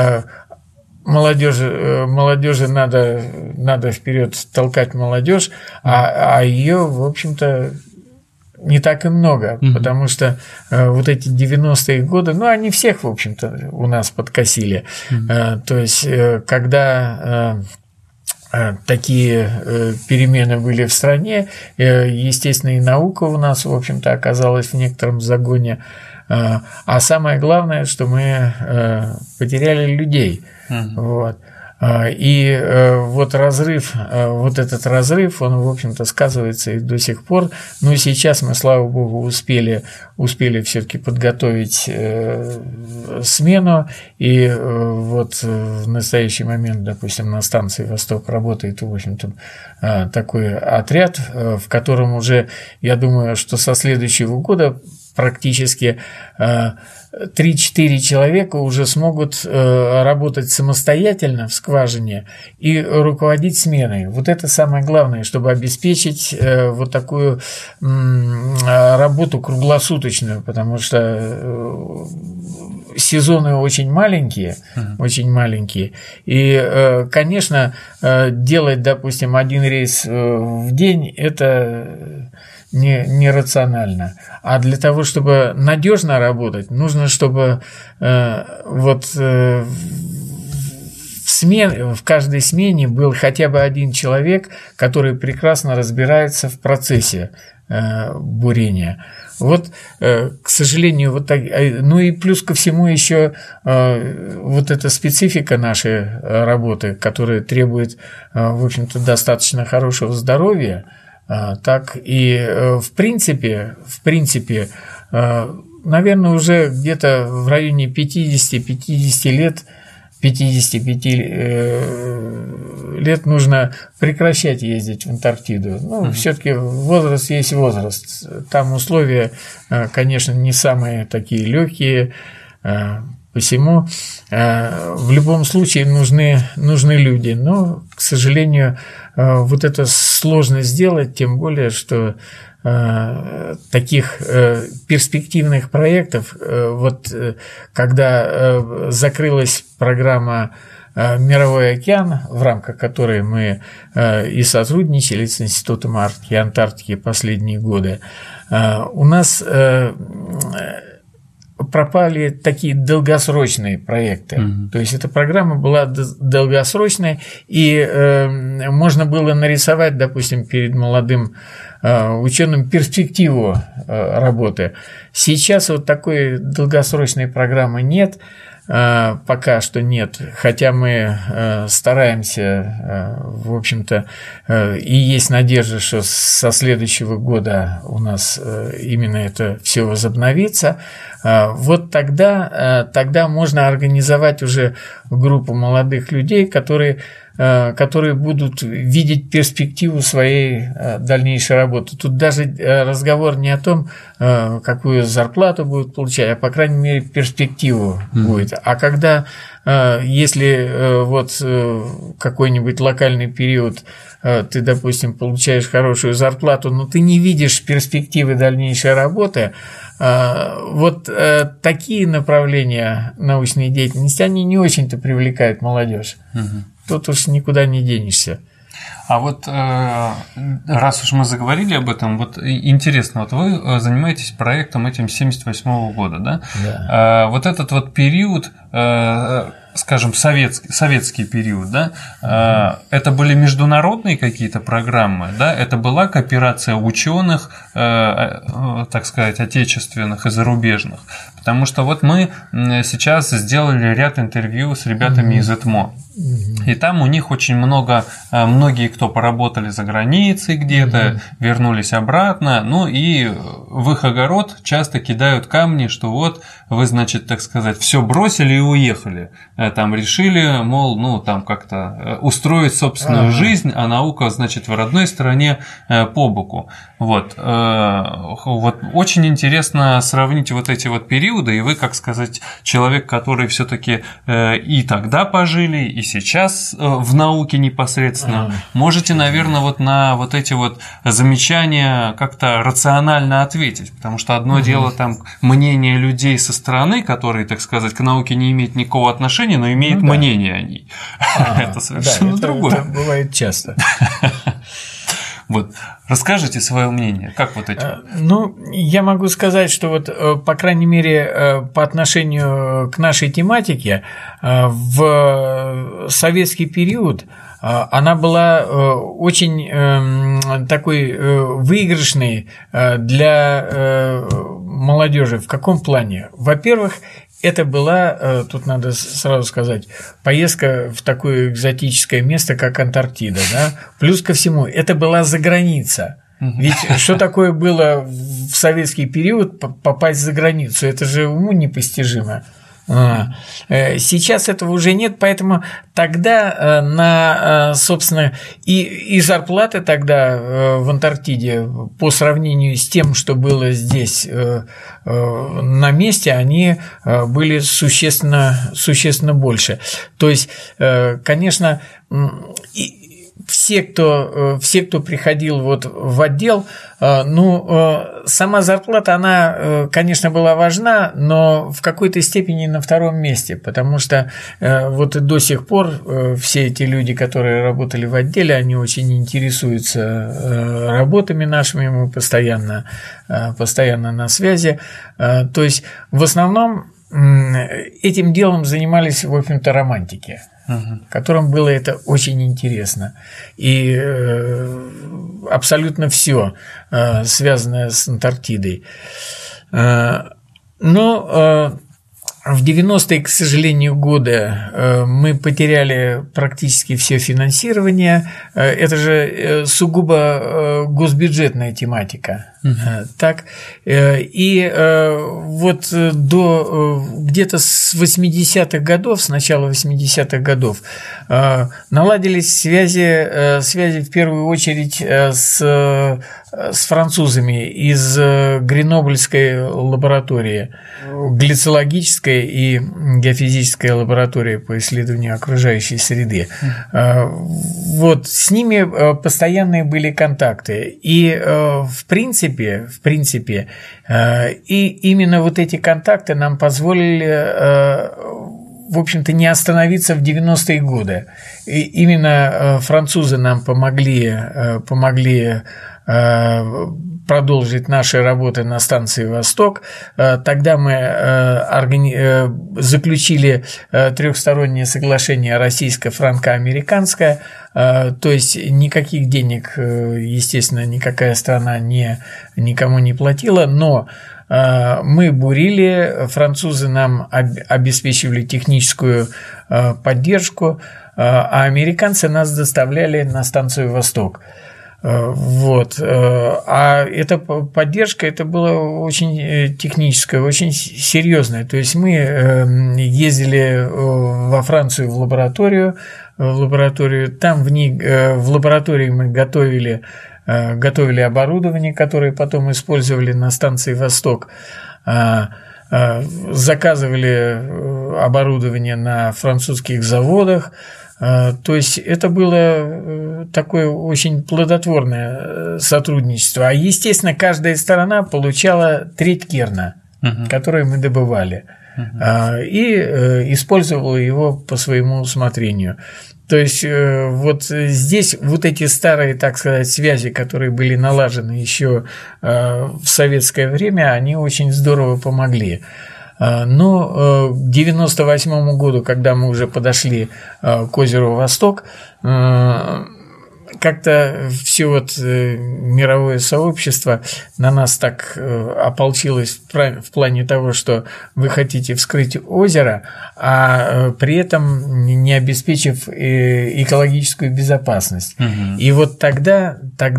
молодежи надо вперед толкать молодежь, а ее, в общем-то, не так и много, потому что вот эти 90-е годы, они всех, в общем-то, у нас подкосили. То есть, когда такие перемены были в стране, естественно, и наука у нас, в общем-то, оказалась в некотором загоне. А самое главное, что мы потеряли людей. Вот. И вот этот разрыв, он, в общем-то, сказывается и до сих пор. Но сейчас мы, слава богу, успели все-таки подготовить смену. И вот в настоящий момент, допустим, на станции «Восток» работает, в общем-то, такой отряд, в котором уже, я думаю, что со следующего года практически 3-4 человека уже смогут работать самостоятельно в скважине и руководить сменой. Вот это самое главное, чтобы обеспечить вот такую работу круглосуточную, потому что сезоны очень маленькие, и, конечно, делать, допустим, один рейс в день – это нерационально. А для того, чтобы надежно работать, нужно, чтобы в каждой смене был хотя бы один человек, который прекрасно разбирается в процессе бурения. Вот, к сожалению, вот так. Ну и плюс ко всему еще вот эта специфика нашей работы, которая требует, в общем-то, достаточно хорошего здоровья. Так и в принципе, наверное, уже где-то в районе 55 лет нужно прекращать ездить в Антарктиду. Все-таки возраст есть возраст. Там условия, конечно, не самые такие легкие. Посему в любом случае нужны люди, но, к сожалению, вот это сложно сделать, тем более, что таких перспективных проектов, вот когда закрылась программа «Мировой океан», в рамках которой мы и сотрудничали с Институтом Арктики и Антарктики последние годы, у нас пропали такие долгосрочные проекты. То есть эта программа была долгосрочная, и можно было нарисовать, допустим, перед молодым ученым перспективу работы. Сейчас вот такой долгосрочной программы нет. Пока что нет, хотя мы стараемся, в общем-то, и есть надежда, что со следующего года у нас именно это все возобновится. Вот тогда можно организовать уже группу молодых людей, которые будут видеть перспективу своей дальнейшей работы. Тут даже разговор не о том, какую зарплату будут получать, а, по крайней мере, перспективу будет. А когда, если вот какой-нибудь локальный период ты, допустим, получаешь хорошую зарплату, но ты не видишь перспективы дальнейшей работы, вот такие направления научной деятельности, они не очень-то привлекают молодежь. Тут уж никуда не денешься. А вот раз уж мы заговорили об этом, вот интересно, вот вы занимаетесь проектом этим 78-го года, да? Да. Вот этот вот период, скажем, советский период, да, это были международные какие-то программы, да, это была кооперация ученых, так сказать, отечественных и зарубежных, потому что вот мы сейчас сделали ряд интервью с ребятами из ЭТМО. И там у них очень много, многие, кто поработали за границей где-то, вернулись обратно, ну и в их огород часто кидают камни, что вот вы, значит, так сказать, все бросили и уехали. Там решили, мол, ну там как-то устроить собственную жизнь, а наука, значит, в родной стране по боку. Вот очень интересно сравнить вот эти вот периоды, и вы, как сказать, человек, который все-таки и тогда пожили, и сейчас в науке непосредственно, можете, наверное, вот на вот эти вот замечания как-то рационально ответить, потому что одно дело там мнение людей со стороны, которые, так сказать, к науке не имеют никакого отношения, но имеют мнение о ней. Это совершенно другое. Это бывает часто. Вот. Расскажите свое мнение, как вот эти? Ну, я могу сказать, что вот, по крайней мере, по отношению к нашей тематике, в советский период она была очень такой выигрышной для молодежи. В каком плане? Во-первых, это была, тут надо сразу сказать, поездка в такое экзотическое место, как Антарктида, да? Плюс ко всему, это была заграница. Ведь что такое было в советский период попасть за границу? Это же уму непостижимо. Сейчас этого уже нет, поэтому тогда собственно, и зарплаты тогда в Антарктиде по сравнению с тем, что было здесь на месте, они были существенно больше. То есть, конечно, все, кто приходил вот в отдел, сама зарплата, она, конечно, была важна, но в какой-то степени на втором месте, потому что вот и до сих пор все эти люди, которые работали в отделе, они очень интересуются работами нашими, мы постоянно на связи. То есть, в основном этим делом занимались, в общем-то, романтики, которым было это очень интересно. И абсолютно все связанное с Антарктидой. Но в 90-е, к сожалению, годы мы потеряли практически все финансирование. Это же сугубо госбюджетная тематика. Так, и вот до где-то с 80-х годов, с начала 80-х годов, наладились связи в первую очередь с французами из Гренобльской лаборатории, глицологической и геофизической лаборатории по исследованию окружающей среды. Вот с ними постоянные были контакты, и в принципе, и именно вот эти контакты нам позволили, в общем-то, не остановиться в 90-е годы. И именно французы нам помогли продолжить наши работы на станции «Восток». Тогда мы заключили трехстороннее соглашение российско-франко-американское, то есть никаких денег, естественно, никакая страна никому не платила, но мы бурили, французы нам обеспечивали техническую поддержку, а американцы нас доставляли на станцию «Восток». Вот. А эта поддержка, это была очень техническая, очень серьезная. То есть мы ездили во Францию в лабораторию, там в лаборатории мы готовили оборудование, которое потом использовали на станции «Восток», заказывали оборудование на французских заводах. То есть это было такое очень плодотворное сотрудничество. А, естественно, каждая сторона получала треть керна, который мы добывали, и использовала его по своему усмотрению. То есть вот здесь вот эти старые, так сказать, связи, которые были налажены еще в советское время, они очень здорово помогли. Но к 1998 году, когда мы уже подошли к озеру Восток, как-то все вот мировое сообщество на нас так ополчилось в плане того, что вы хотите вскрыть озеро, а при этом не обеспечив экологическую безопасность. И вот тогда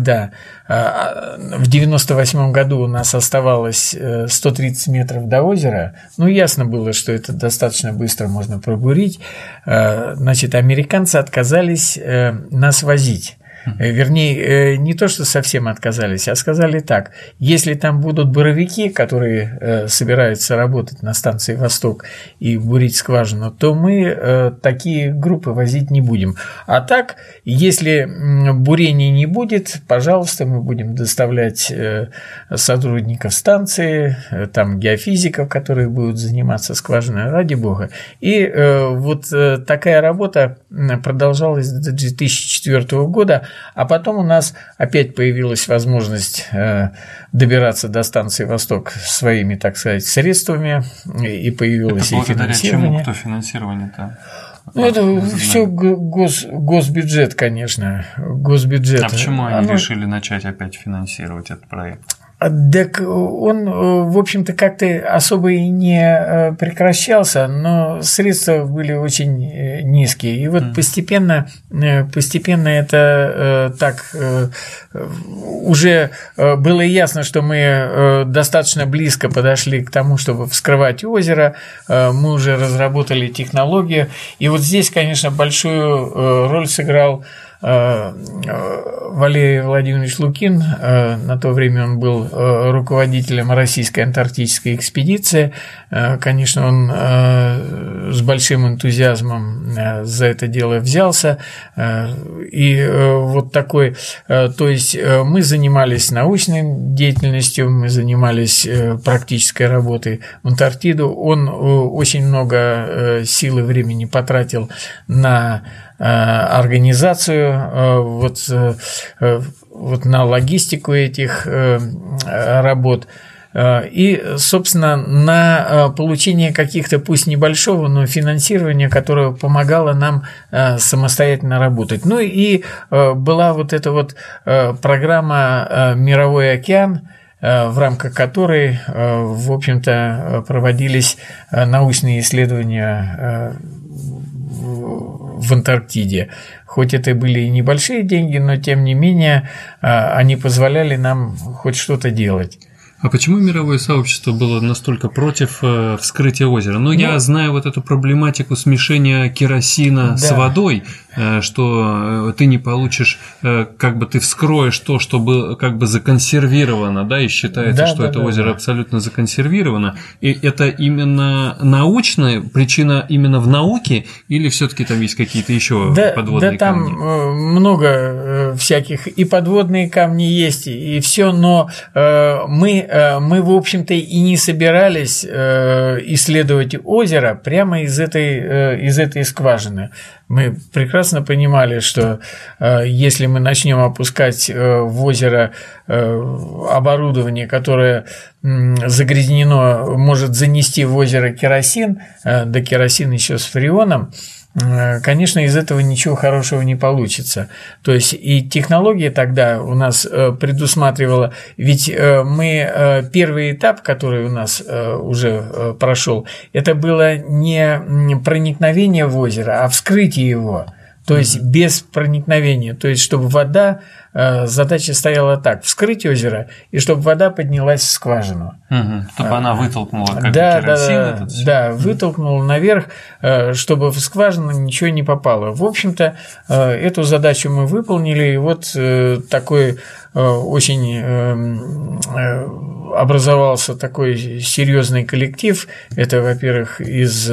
в 98 году у нас оставалось 130 метров до озера. Ну, ясно было, что это достаточно быстро можно пробурить. Значит, американцы отказались нас возить. Вернее, не то, что совсем отказались, а сказали так: если там будут буровики, которые собираются работать на станции «Восток» и бурить скважину, то мы такие группы возить не будем. А так, если бурения не будет, пожалуйста, мы будем доставлять сотрудников станции, там геофизиков, которые будут заниматься скважиной, ради бога. И вот такая работа продолжалась до 2004 года. А потом у нас опять появилась возможность добираться до станции «Восток» своими, так сказать, средствами, и появилось и финансирование. Чему? Кто финансирование-то? Ну, это все госбюджет, конечно, госбюджет. А почему они решили начать опять финансировать этот проект? Так он, в общем-то, как-то особо и не прекращался, но средства были очень низкие. И вот постепенно это так уже было ясно, что мы достаточно близко подошли к тому, чтобы вскрывать озеро. Мы уже разработали технологию. И вот здесь, конечно, большую роль сыграл Валерий Владимирович Лукин. На то время он был руководителем российской антарктической экспедиции. Конечно, он с большим энтузиазмом за это дело взялся. И вот такой, то есть мы занимались научной деятельностью, мы занимались практической работой в Антарктиду. Он очень много сил и времени потратил на организацию, вот на логистику этих работ и, собственно, на получение каких-то, пусть небольшого, но финансирования, которое помогало нам самостоятельно работать. Ну и была вот эта вот программа «Мировой океан», в рамках которой, в общем-то, проводились научные исследования в Антарктиде. Хоть это были и небольшие деньги, но тем не менее они позволяли нам хоть что-то делать. А почему мировое сообщество было настолько против вскрытия озера? Я знаю вот эту проблематику смешения керосина с водой, что ты не получишь, как бы ты вскроешь то, что было как бы законсервировано, да, и считается, что это озеро абсолютно законсервировано. И это именно научная причина именно в науке, или все-таки там есть какие-то еще подводные камни? Да, там много всяких и подводные камни есть, и все, но мы, в общем-то, и не собирались исследовать озеро прямо из этой скважины. Мы прекрасно понимали, что если мы начнем опускать в озеро оборудование, которое загрязнено, может занести в озеро керосин, да керосин еще с фреоном, конечно, из этого ничего хорошего не получится. То есть и технология тогда у нас предусматривала, ведь мы первый этап, который у нас уже прошел, это было не проникновение в озеро, а вскрытие его. То есть без проникновения, то есть чтобы вода, задача стояла так: вскрыть озеро, и чтобы вода поднялась в скважину. Чтобы она вытолкнула керосин. Вытолкнула наверх, чтобы в скважину ничего не попало. В общем-то, эту задачу мы выполнили, и вот такой очень образовался такой серьезный коллектив. Это, во-первых, из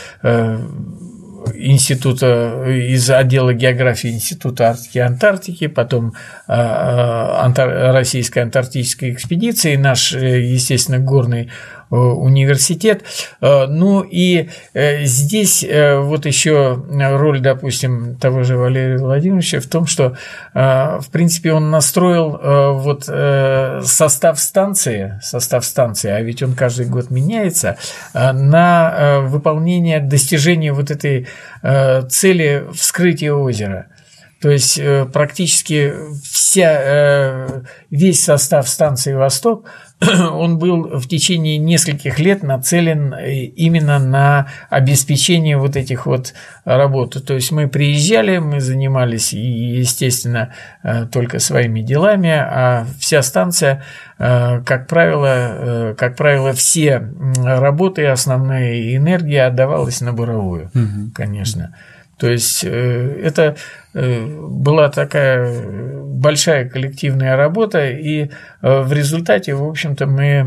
отдела географии Института Арктики и Антарктики, потом Российской антарктической экспедиции, наш, естественно, горный университет. Ну и здесь вот еще роль, допустим, того же Валерия Владимировича в том, что, в принципе, он настроил вот состав станции, а ведь он каждый год меняется, на выполнение, достижения вот этой цели вскрытия озера. То есть практически весь состав станции «Восток» он был в течение нескольких лет нацелен именно на обеспечение вот этих вот работ. То есть мы приезжали, мы занимались, естественно, только своими делами, а вся станция, как правило, все работы, основная энергия отдавалась на буровую, конечно. То есть это была такая большая коллективная работа, и в результате, в общем-то, мы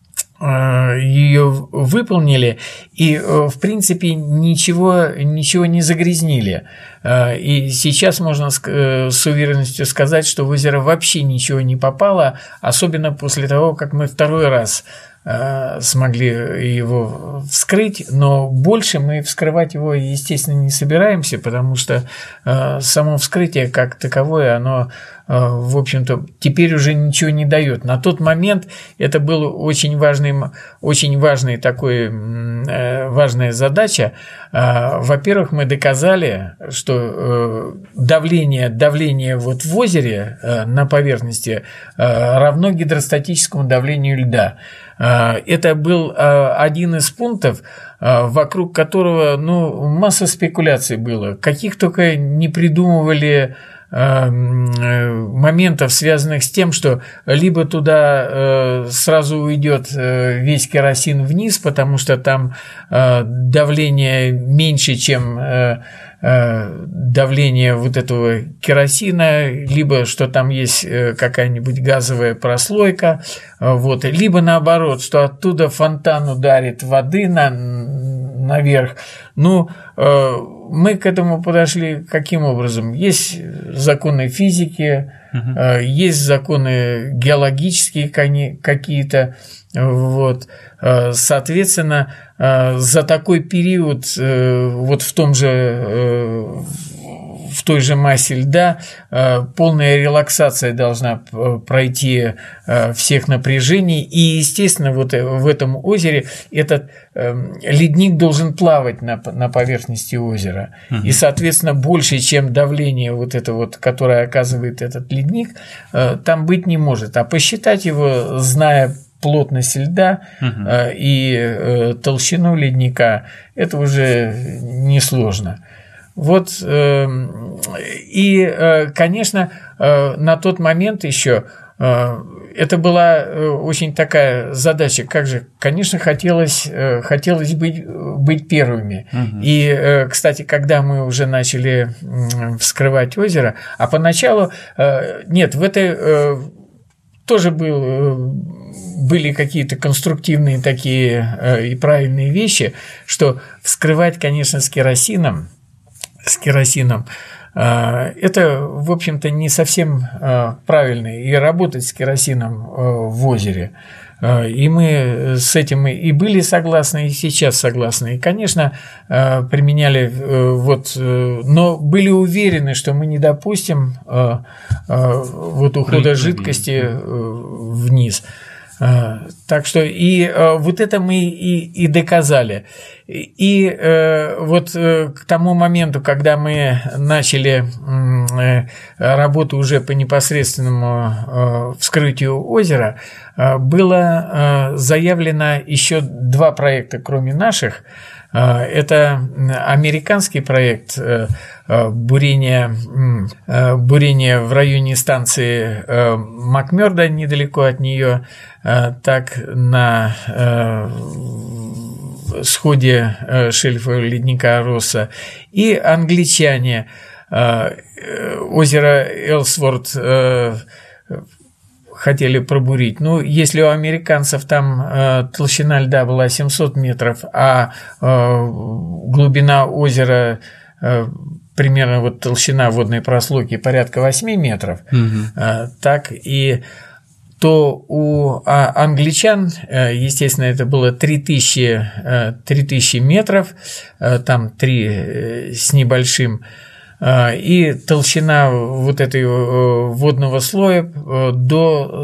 ее выполнили и, в принципе, ничего не загрязнили. И сейчас можно с уверенностью сказать, что в озеро вообще ничего не попало, особенно после того, как мы второй раз смогли его вскрыть, но больше мы вскрывать его, естественно, не собираемся, потому что само вскрытие как таковое, оно, в общем-то, теперь уже ничего не дает. На тот момент это была очень важная важная задача. Во-первых, мы доказали, что давление вот в озере на поверхности равно гидростатическому давлению льда. Это был один из пунктов, вокруг которого масса спекуляций было. Каких только не придумывали моментов, связанных с тем, что либо туда сразу уйдет весь керосин вниз, потому что там давление меньше, чем давление вот этого керосина, либо что там есть какая-нибудь газовая прослойка, вот, либо наоборот, что оттуда фонтан ударит воды наверх. Мы к этому подошли каким образом? Есть законы физики, есть законы геологические какие-то. Вот. Соответственно, за такой период вот в той же массе льда полная релаксация должна пройти всех напряжений, и, естественно, вот в этом озере этот ледник должен плавать на поверхности озера, и, соответственно, больше, чем давление вот это вот, которое оказывает этот ледник, там быть не может. А посчитать его, зная плотность льда и толщину ледника, это уже несложно. Вот, и, конечно, на тот момент еще это была очень такая задача, конечно, хотелось быть первыми. И, кстати, когда мы уже начали вскрывать озеро, а поначалу, нет, в этой тоже были какие-то конструктивные такие и правильные вещи, что вскрывать, конечно, с керосином, это, в общем-то, не совсем правильно, и работать с керосином в озере. И мы с этим и были согласны, и сейчас согласны. И, конечно, применяли, но были уверены, что мы не допустим ухода жидкости вниз. Так что и вот это мы и доказали. И вот к тому моменту, когда мы начали работу уже по непосредственному вскрытию озера, было заявлено еще 2 проекта, кроме наших. Это американский проект бурения в районе станции Макмёрдо, недалеко от нее, так на сходе шельфа ледника Росса, и англичане озеро Элсворт хотели пробурить. Если у американцев там толщина льда была 700 метров, а глубина озера примерно вот толщина водной прослойки порядка 8 метров, так и то у англичан, естественно, это было 3000 метров, там 3 с небольшим, и толщина вот этой водного слоя до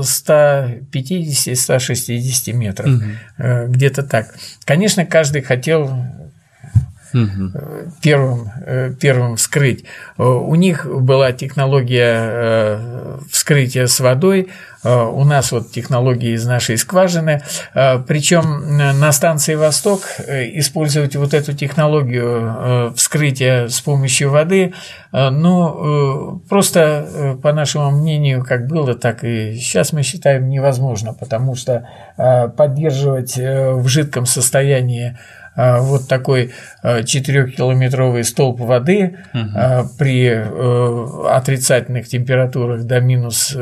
150-160 метров, где-то так. Конечно, каждый хотел первым вскрыть. У них была технология вскрытия с водой, у нас вот технология из нашей скважины, причем на станции «Восток» использовать вот эту технологию вскрытия с помощью воды, просто, по нашему мнению, как было, так и сейчас мы считаем невозможно, потому что поддерживать в жидком состоянии вот такой 4-километровый столб воды при отрицательных температурах до минус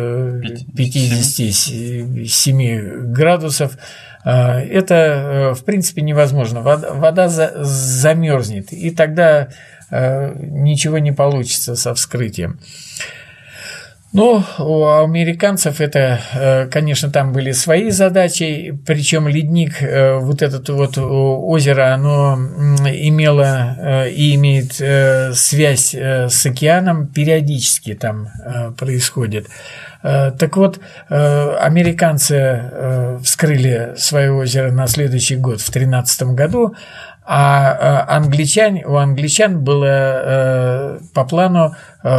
57 градусов, это, в принципе, невозможно. Вода замерзнет, и тогда ничего не получится со вскрытием. Но у американцев это, конечно, там были свои задачи, причем ледник, вот это вот озеро, оно имело и имеет связь с океаном, периодически там происходит. Так вот, американцы вскрыли свое озеро на следующий год, в 2013 году, а у англичан было по плану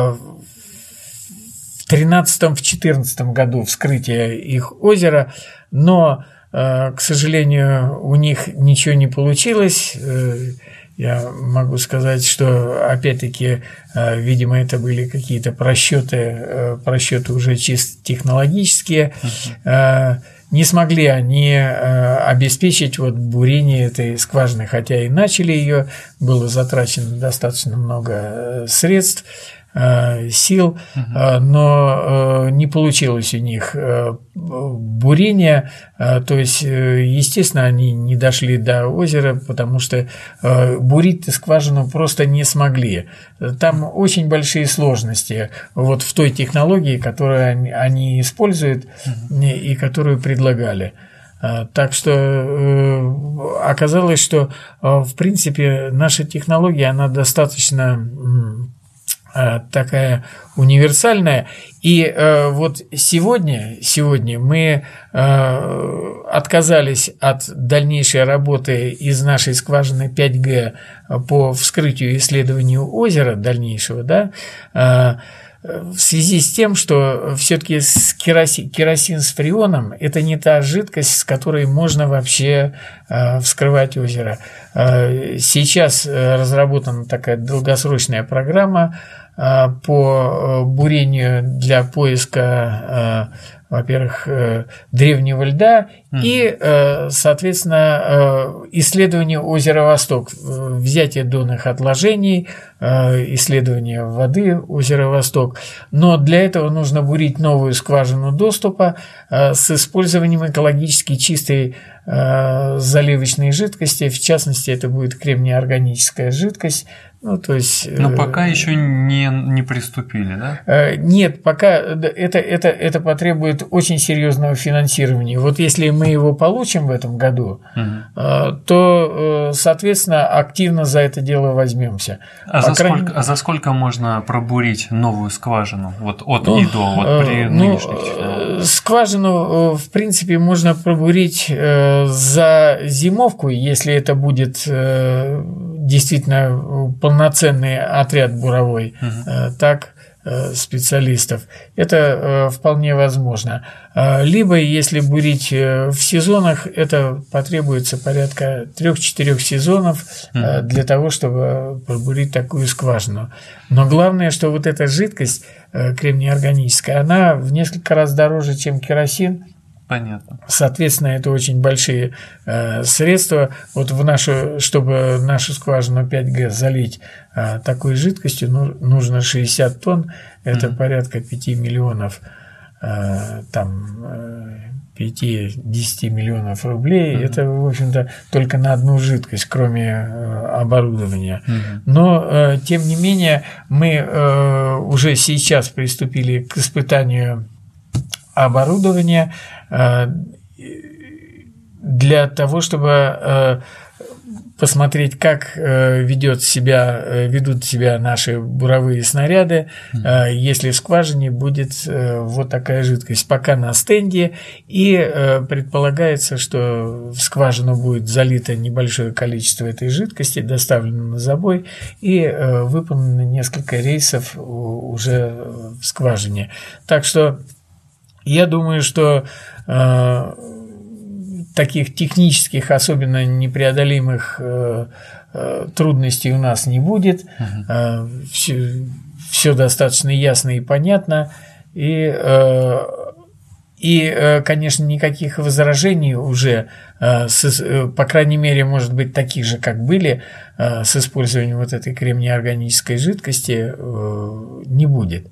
в 2013-2014 году вскрытие их озера, но, к сожалению, у них ничего не получилось. Я могу сказать, что, опять-таки, видимо, это были какие-то просчеты уже чисто технологические. Не смогли они обеспечить вот бурение этой скважины, хотя и начали ее, было затрачено достаточно много средств, сил, но не получилось у них бурение, то есть, естественно, они не дошли до озера, потому что бурить скважину просто не смогли. Там очень большие сложности вот в той технологии, которую они используют и которую предлагали. Так что оказалось, что, в принципе, наша технология, она достаточно такая универсальная. И вот сегодня мы отказались от дальнейшей работы из нашей скважины 5G по вскрытию и исследованию озера дальнейшего, да, в связи с тем, что все-таки керосин с фреоном – это не та жидкость, с которой можно вообще вскрывать озеро. Сейчас разработана такая долгосрочная программа по бурению для поиска, во-первых, древнего льда и, соответственно, исследование озера Восток, взятие донных отложений, исследование воды озера Восток. Но для этого нужно бурить новую скважину доступа с использованием экологически чистой заливочной жидкости, в частности, это будет кремнеорганическая жидкость. Ну, то есть, но пока еще не приступили, да? Нет, пока это потребует очень серьезного финансирования. Вот если мы его получим в этом году, то, соответственно, активно за это дело возьмемся. А за сколько можно пробурить новую скважину? Вот от и до, вот при нынешних технологиях? Скважину, в принципе, можно пробурить за зимовку, если это будет действительно полноценный отряд буровой, так, специалистов. Это вполне возможно. Либо, если бурить в сезонах, это потребуется порядка 3-4 сезонов для того, чтобы пробурить такую скважину. Но главное, что вот эта жидкость кремнеорганическая, она в несколько раз дороже, чем керосин. Понятно. Соответственно, это очень большие средства. Вот чтобы нашу скважину 5G залить такой жидкостью, нужно 60 тонн, это порядка 5 миллионов, 5-10 миллионов рублей. Это, в общем-то, только на одну жидкость, кроме оборудования. Но, тем не менее, мы уже сейчас приступили к испытанию оборудования для того, чтобы посмотреть, как ведут себя наши буровые снаряды, если в скважине будет вот такая жидкость. Пока на стенде, и предполагается, что в скважину будет залито небольшое количество этой жидкости, доставлено на забой и выполнено несколько рейсов уже в скважине. Так что я думаю, что таких технических, особенно непреодолимых трудностей у нас не будет. Все достаточно ясно и понятно. И, конечно, никаких возражений уже, по крайней мере, может быть, таких же, как были, с использованием вот этой кремнеорганической жидкости не будет.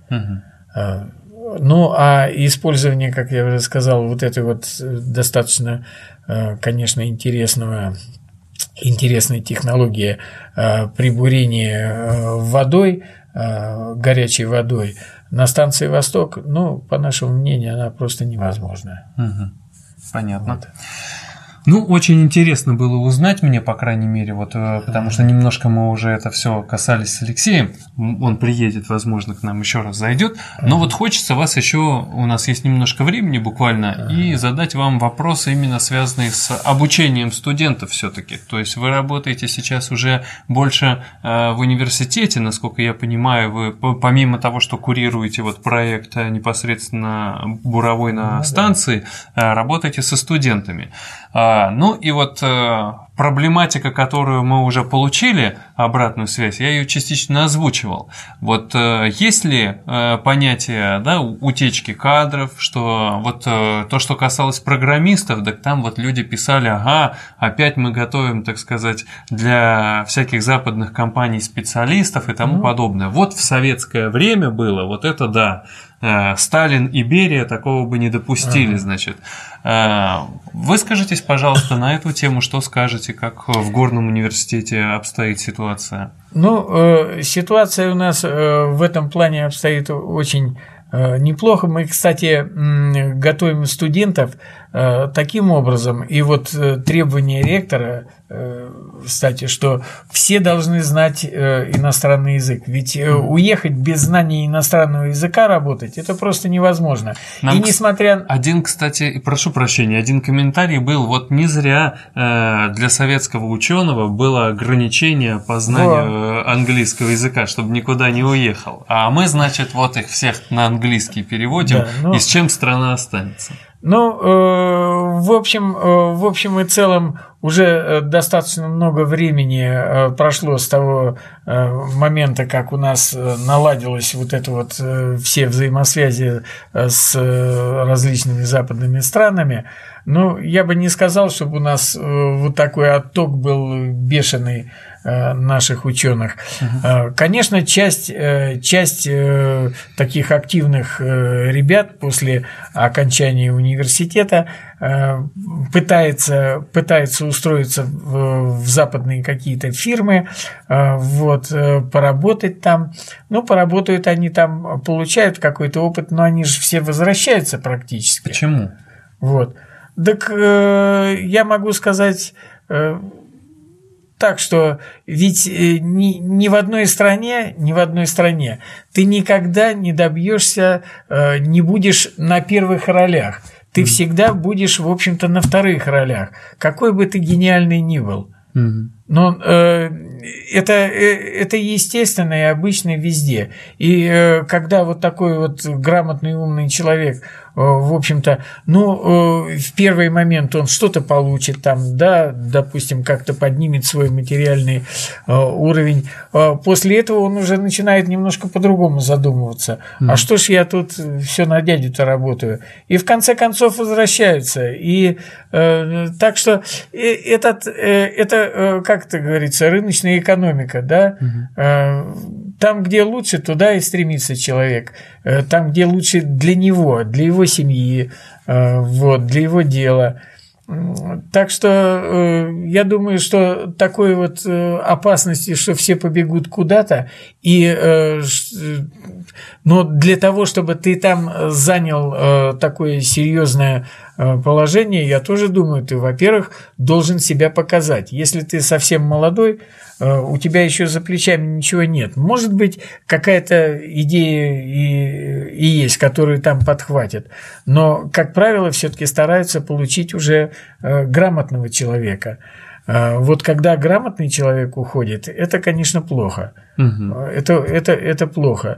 Ну, а использование, как я уже сказал, вот этой вот достаточно, конечно, интересной технологии при бурении водой, горячей водой на станции «Восток», ну, по нашему мнению, она просто невозможна. Понятно. Вот. Ну, очень интересно было узнать мне, по крайней мере, вот, потому что немножко мы уже это все касались с Алексеем. Он приедет, возможно, к нам еще раз зайдет. Но вот хочется вас еще, у нас есть немножко времени буквально, и задать вам вопросы, именно связанные с обучением студентов все-таки. То есть вы работаете сейчас уже больше в университете, насколько я понимаю, вы помимо того, что курируете вот проект непосредственно буровой на станции, работаете со студентами. Ну и вот проблематика, которую мы уже получили, обратную связь, я ее частично озвучивал. Вот есть ли понятие, да, утечки кадров, что вот то, что касалось программистов, так там вот люди писали, ага, опять мы готовим, так сказать, для всяких западных компаний специалистов и тому подобное. Вот в советское время было, вот это да. Сталин и Берия такого бы не допустили, значит. Выскажитесь, пожалуйста, на эту тему, что скажете, как в Горном университете обстоит ситуация? Ну, ситуация у нас в этом плане обстоит очень неплохо. Мы, кстати, готовим студентов таким образом, и вот требование ректора, кстати, что все должны знать иностранный язык, ведь уехать без знания иностранного языка работать, это просто невозможно. Нам, и несмотря... Один, кстати, прошу прощения, один комментарий был, вот не зря для советского ученого было ограничение по знанию английского языка, чтобы никуда не уехал, а мы, значит, вот их всех на английский переводим, и с чем страна останется? Ну, в общем и целом, уже достаточно много времени прошло с того момента, как у нас наладилось вот это вот все взаимосвязи с различными западными странами. Ну, я бы не сказал, чтобы у нас вот такой отток был бешеный наших ученых. Конечно, часть таких активных ребят после окончания университета пытается устроиться в западные какие-то фирмы, вот, поработать там. Ну, поработают они там, получают какой-то опыт, но они же все возвращаются практически. Почему? Вот. Так я могу сказать так, что ведь ни в одной стране ты никогда не добьешься, не будешь на первых ролях. Ты всегда будешь, в общем-то, на вторых ролях, какой бы ты гениальный ни был. Но это естественно и обычно везде. И когда вот такой вот грамотный, умный человек, в общем-то, ну, в первый момент он что-то получит там, да, допустим, как-то поднимет свой материальный уровень. После этого он уже начинает немножко по-другому задумываться. А что ж я тут все на дядю-то работаю? И в конце концов возвращаются. И так что это, как это говорится, рыночная экономика, да? Там, где лучше, туда и стремится человек. Там, где лучше для него, для его семьи, вот, для его дела. Так что я думаю, что такой вот опасности, что все побегут куда-то, и но для того, чтобы ты там занял такое серьезное положение, я тоже думаю, ты, во-первых, должен себя показать. Если ты совсем молодой, у тебя еще за плечами ничего нет. Может быть, какая-то идея и есть, которую там подхватят. Но, как правило, все-таки стараются получить уже грамотного человека. Вот когда грамотный человек уходит, это, конечно, плохо. Это плохо.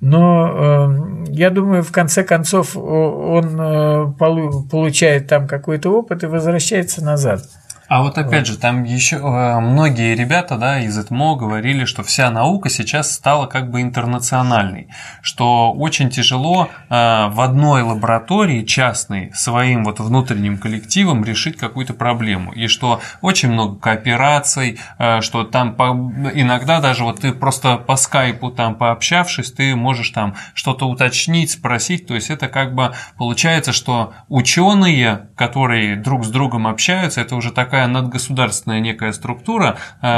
Но я думаю, в конце концов он получает там какой-то опыт и возвращается назад. А вот опять же, там еще многие ребята, да, из ЭТМО говорили, что вся наука сейчас стала как бы интернациональной, что очень тяжело в одной лаборатории частной своим вот внутренним коллективом решить какую-то проблему, и что очень много коопераций, что там иногда даже вот ты просто по скайпу там пообщавшись, ты можешь там что-то уточнить, спросить, то есть это как бы получается, что ученые, которые друг с другом общаются, это уже такая надгосударственная некая структура,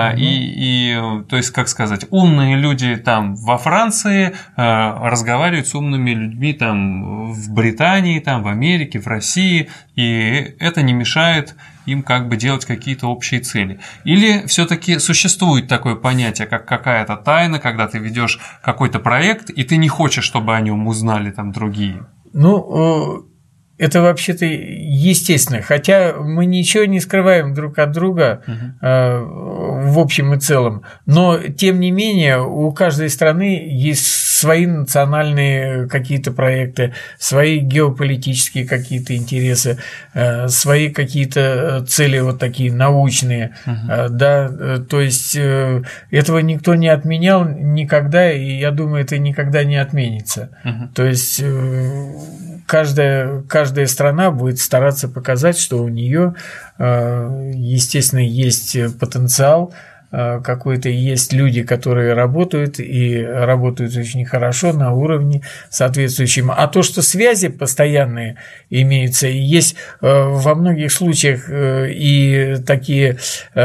и то есть, как сказать, умные люди там во Франции разговаривают с умными людьми там в Британии, там в Америке, в России, и это не мешает им как бы делать какие-то общие цели. Или все-таки существует такое понятие, как какая-то тайна, когда ты ведешь какой-то проект, и ты не хочешь, чтобы о нем узнали там другие? Ну, это вообще-то естественно, хотя мы ничего не скрываем друг от друга в общем и целом, но тем не менее у каждой страны есть свои национальные какие-то проекты, свои геополитические какие-то интересы, свои какие-то цели вот такие научные, да, то есть этого никто не отменял никогда, и я думаю, это никогда не отменится. То есть каждая страна будет стараться показать, что у нее, естественно, есть потенциал какой-то, есть люди, которые работают, и работают очень хорошо на уровне соответствующем. А то, что связи постоянные имеются, и есть во многих случаях и такие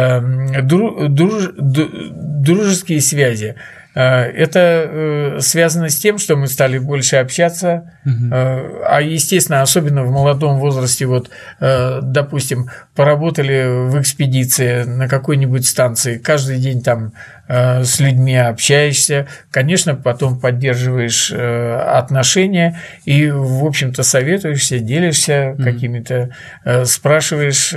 дружеские связи, это связано с тем, что мы стали больше общаться, а, естественно, особенно в молодом возрасте, вот, допустим, поработали в экспедиции на какой-нибудь станции, каждый день там с людьми общаешься, конечно, потом поддерживаешь отношения и, в общем-то, советуешься, делишься какими-то, спрашиваешь,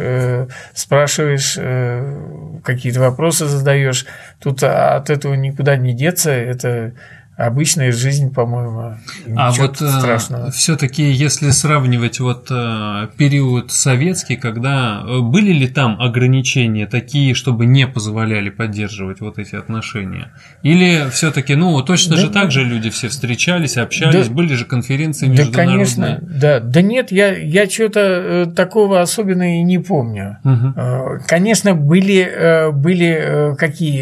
какие-то вопросы задаешь. Тут от этого никуда не деться, это обычная жизнь, по-моему, ничего вот страшного. Все-таки, если сравнивать вот период советский, когда были ли там ограничения такие, чтобы не позволяли поддерживать вот эти отношения? Или все-таки, ну, точно же так же люди все встречались, общались, были же конференции международные? Да, конечно, да нет, я что-то такого особенно и не помню. Конечно, были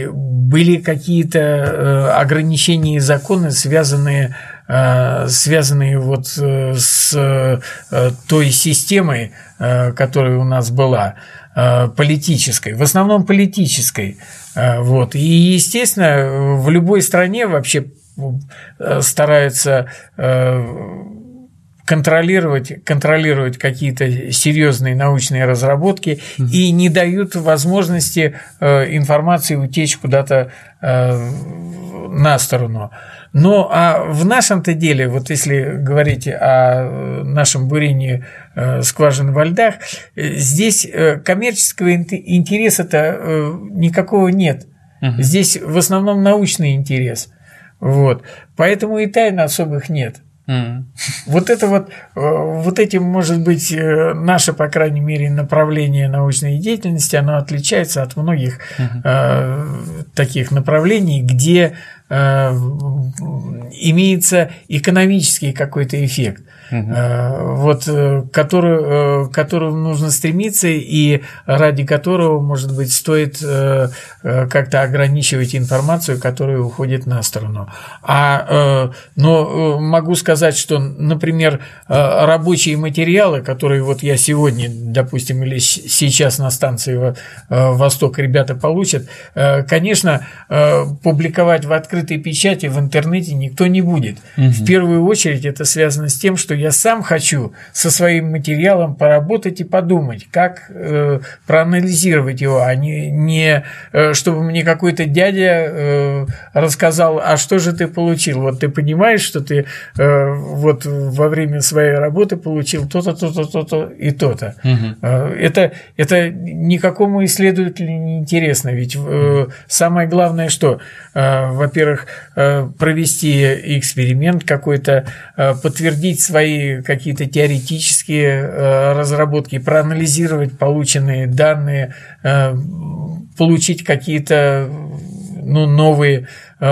какие-то ограничения и законы, связанные вот с той системой, которая у нас была, политической, в основном политической. Вот. И, естественно, в любой стране вообще стараются контролировать какие-то серьезные научные разработки и не дают возможности информации утечь куда-то на сторону. Ну, а в нашем-то деле, вот если говорить о нашем бурении скважин во льдах, здесь коммерческого интереса-то никакого нет. Здесь в основном научный интерес. Вот. Поэтому и тайн особых нет. Вот этим, может быть, наше, по крайней мере, направление научной деятельности, оно отличается от многих таких направлений, где имеется экономический какой-то эффект. вот, к которому нужно стремиться и ради которого, может быть, стоит как-то ограничивать информацию, которая уходит на сторону. Но могу сказать, что, например, рабочие материалы, которые вот я сегодня, допустим, или сейчас на станции «Восток» ребята получат, конечно, публиковать в открытой печати в интернете никто не будет. В первую очередь это связано с тем, что я сам хочу со своим материалом поработать и подумать, как проанализировать его, а не чтобы мне какой-то дядя рассказал, а что же ты получил? Вот ты понимаешь, что ты вот во время своей работы получил то-то, то-то, то-то и то-то. Это никакому исследователю не интересно, ведь самое главное, что, во-первых, провести эксперимент какой-то, подтвердить свои какие-то теоретические разработки, проанализировать полученные данные, получить какие-то новые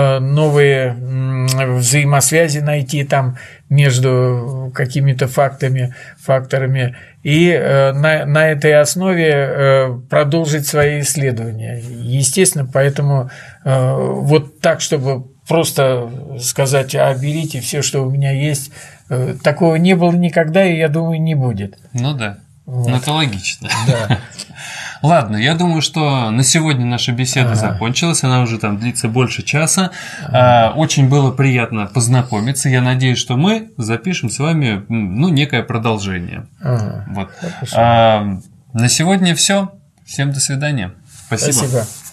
взаимосвязи найти там между какими-то факторами и на этой основе продолжить свои исследования. Естественно, поэтому вот так, чтобы просто сказать, берите все, что у меня есть, такого не было никогда, и, я думаю, не будет. Ну да, вот. Это логично. Да. Ладно, я думаю, что на сегодня наша беседа закончилась, она уже там длится больше часа. Очень было приятно познакомиться. Я надеюсь, что мы запишем с вами некое продолжение. Вот. На сегодня все. Всем до свидания. Спасибо.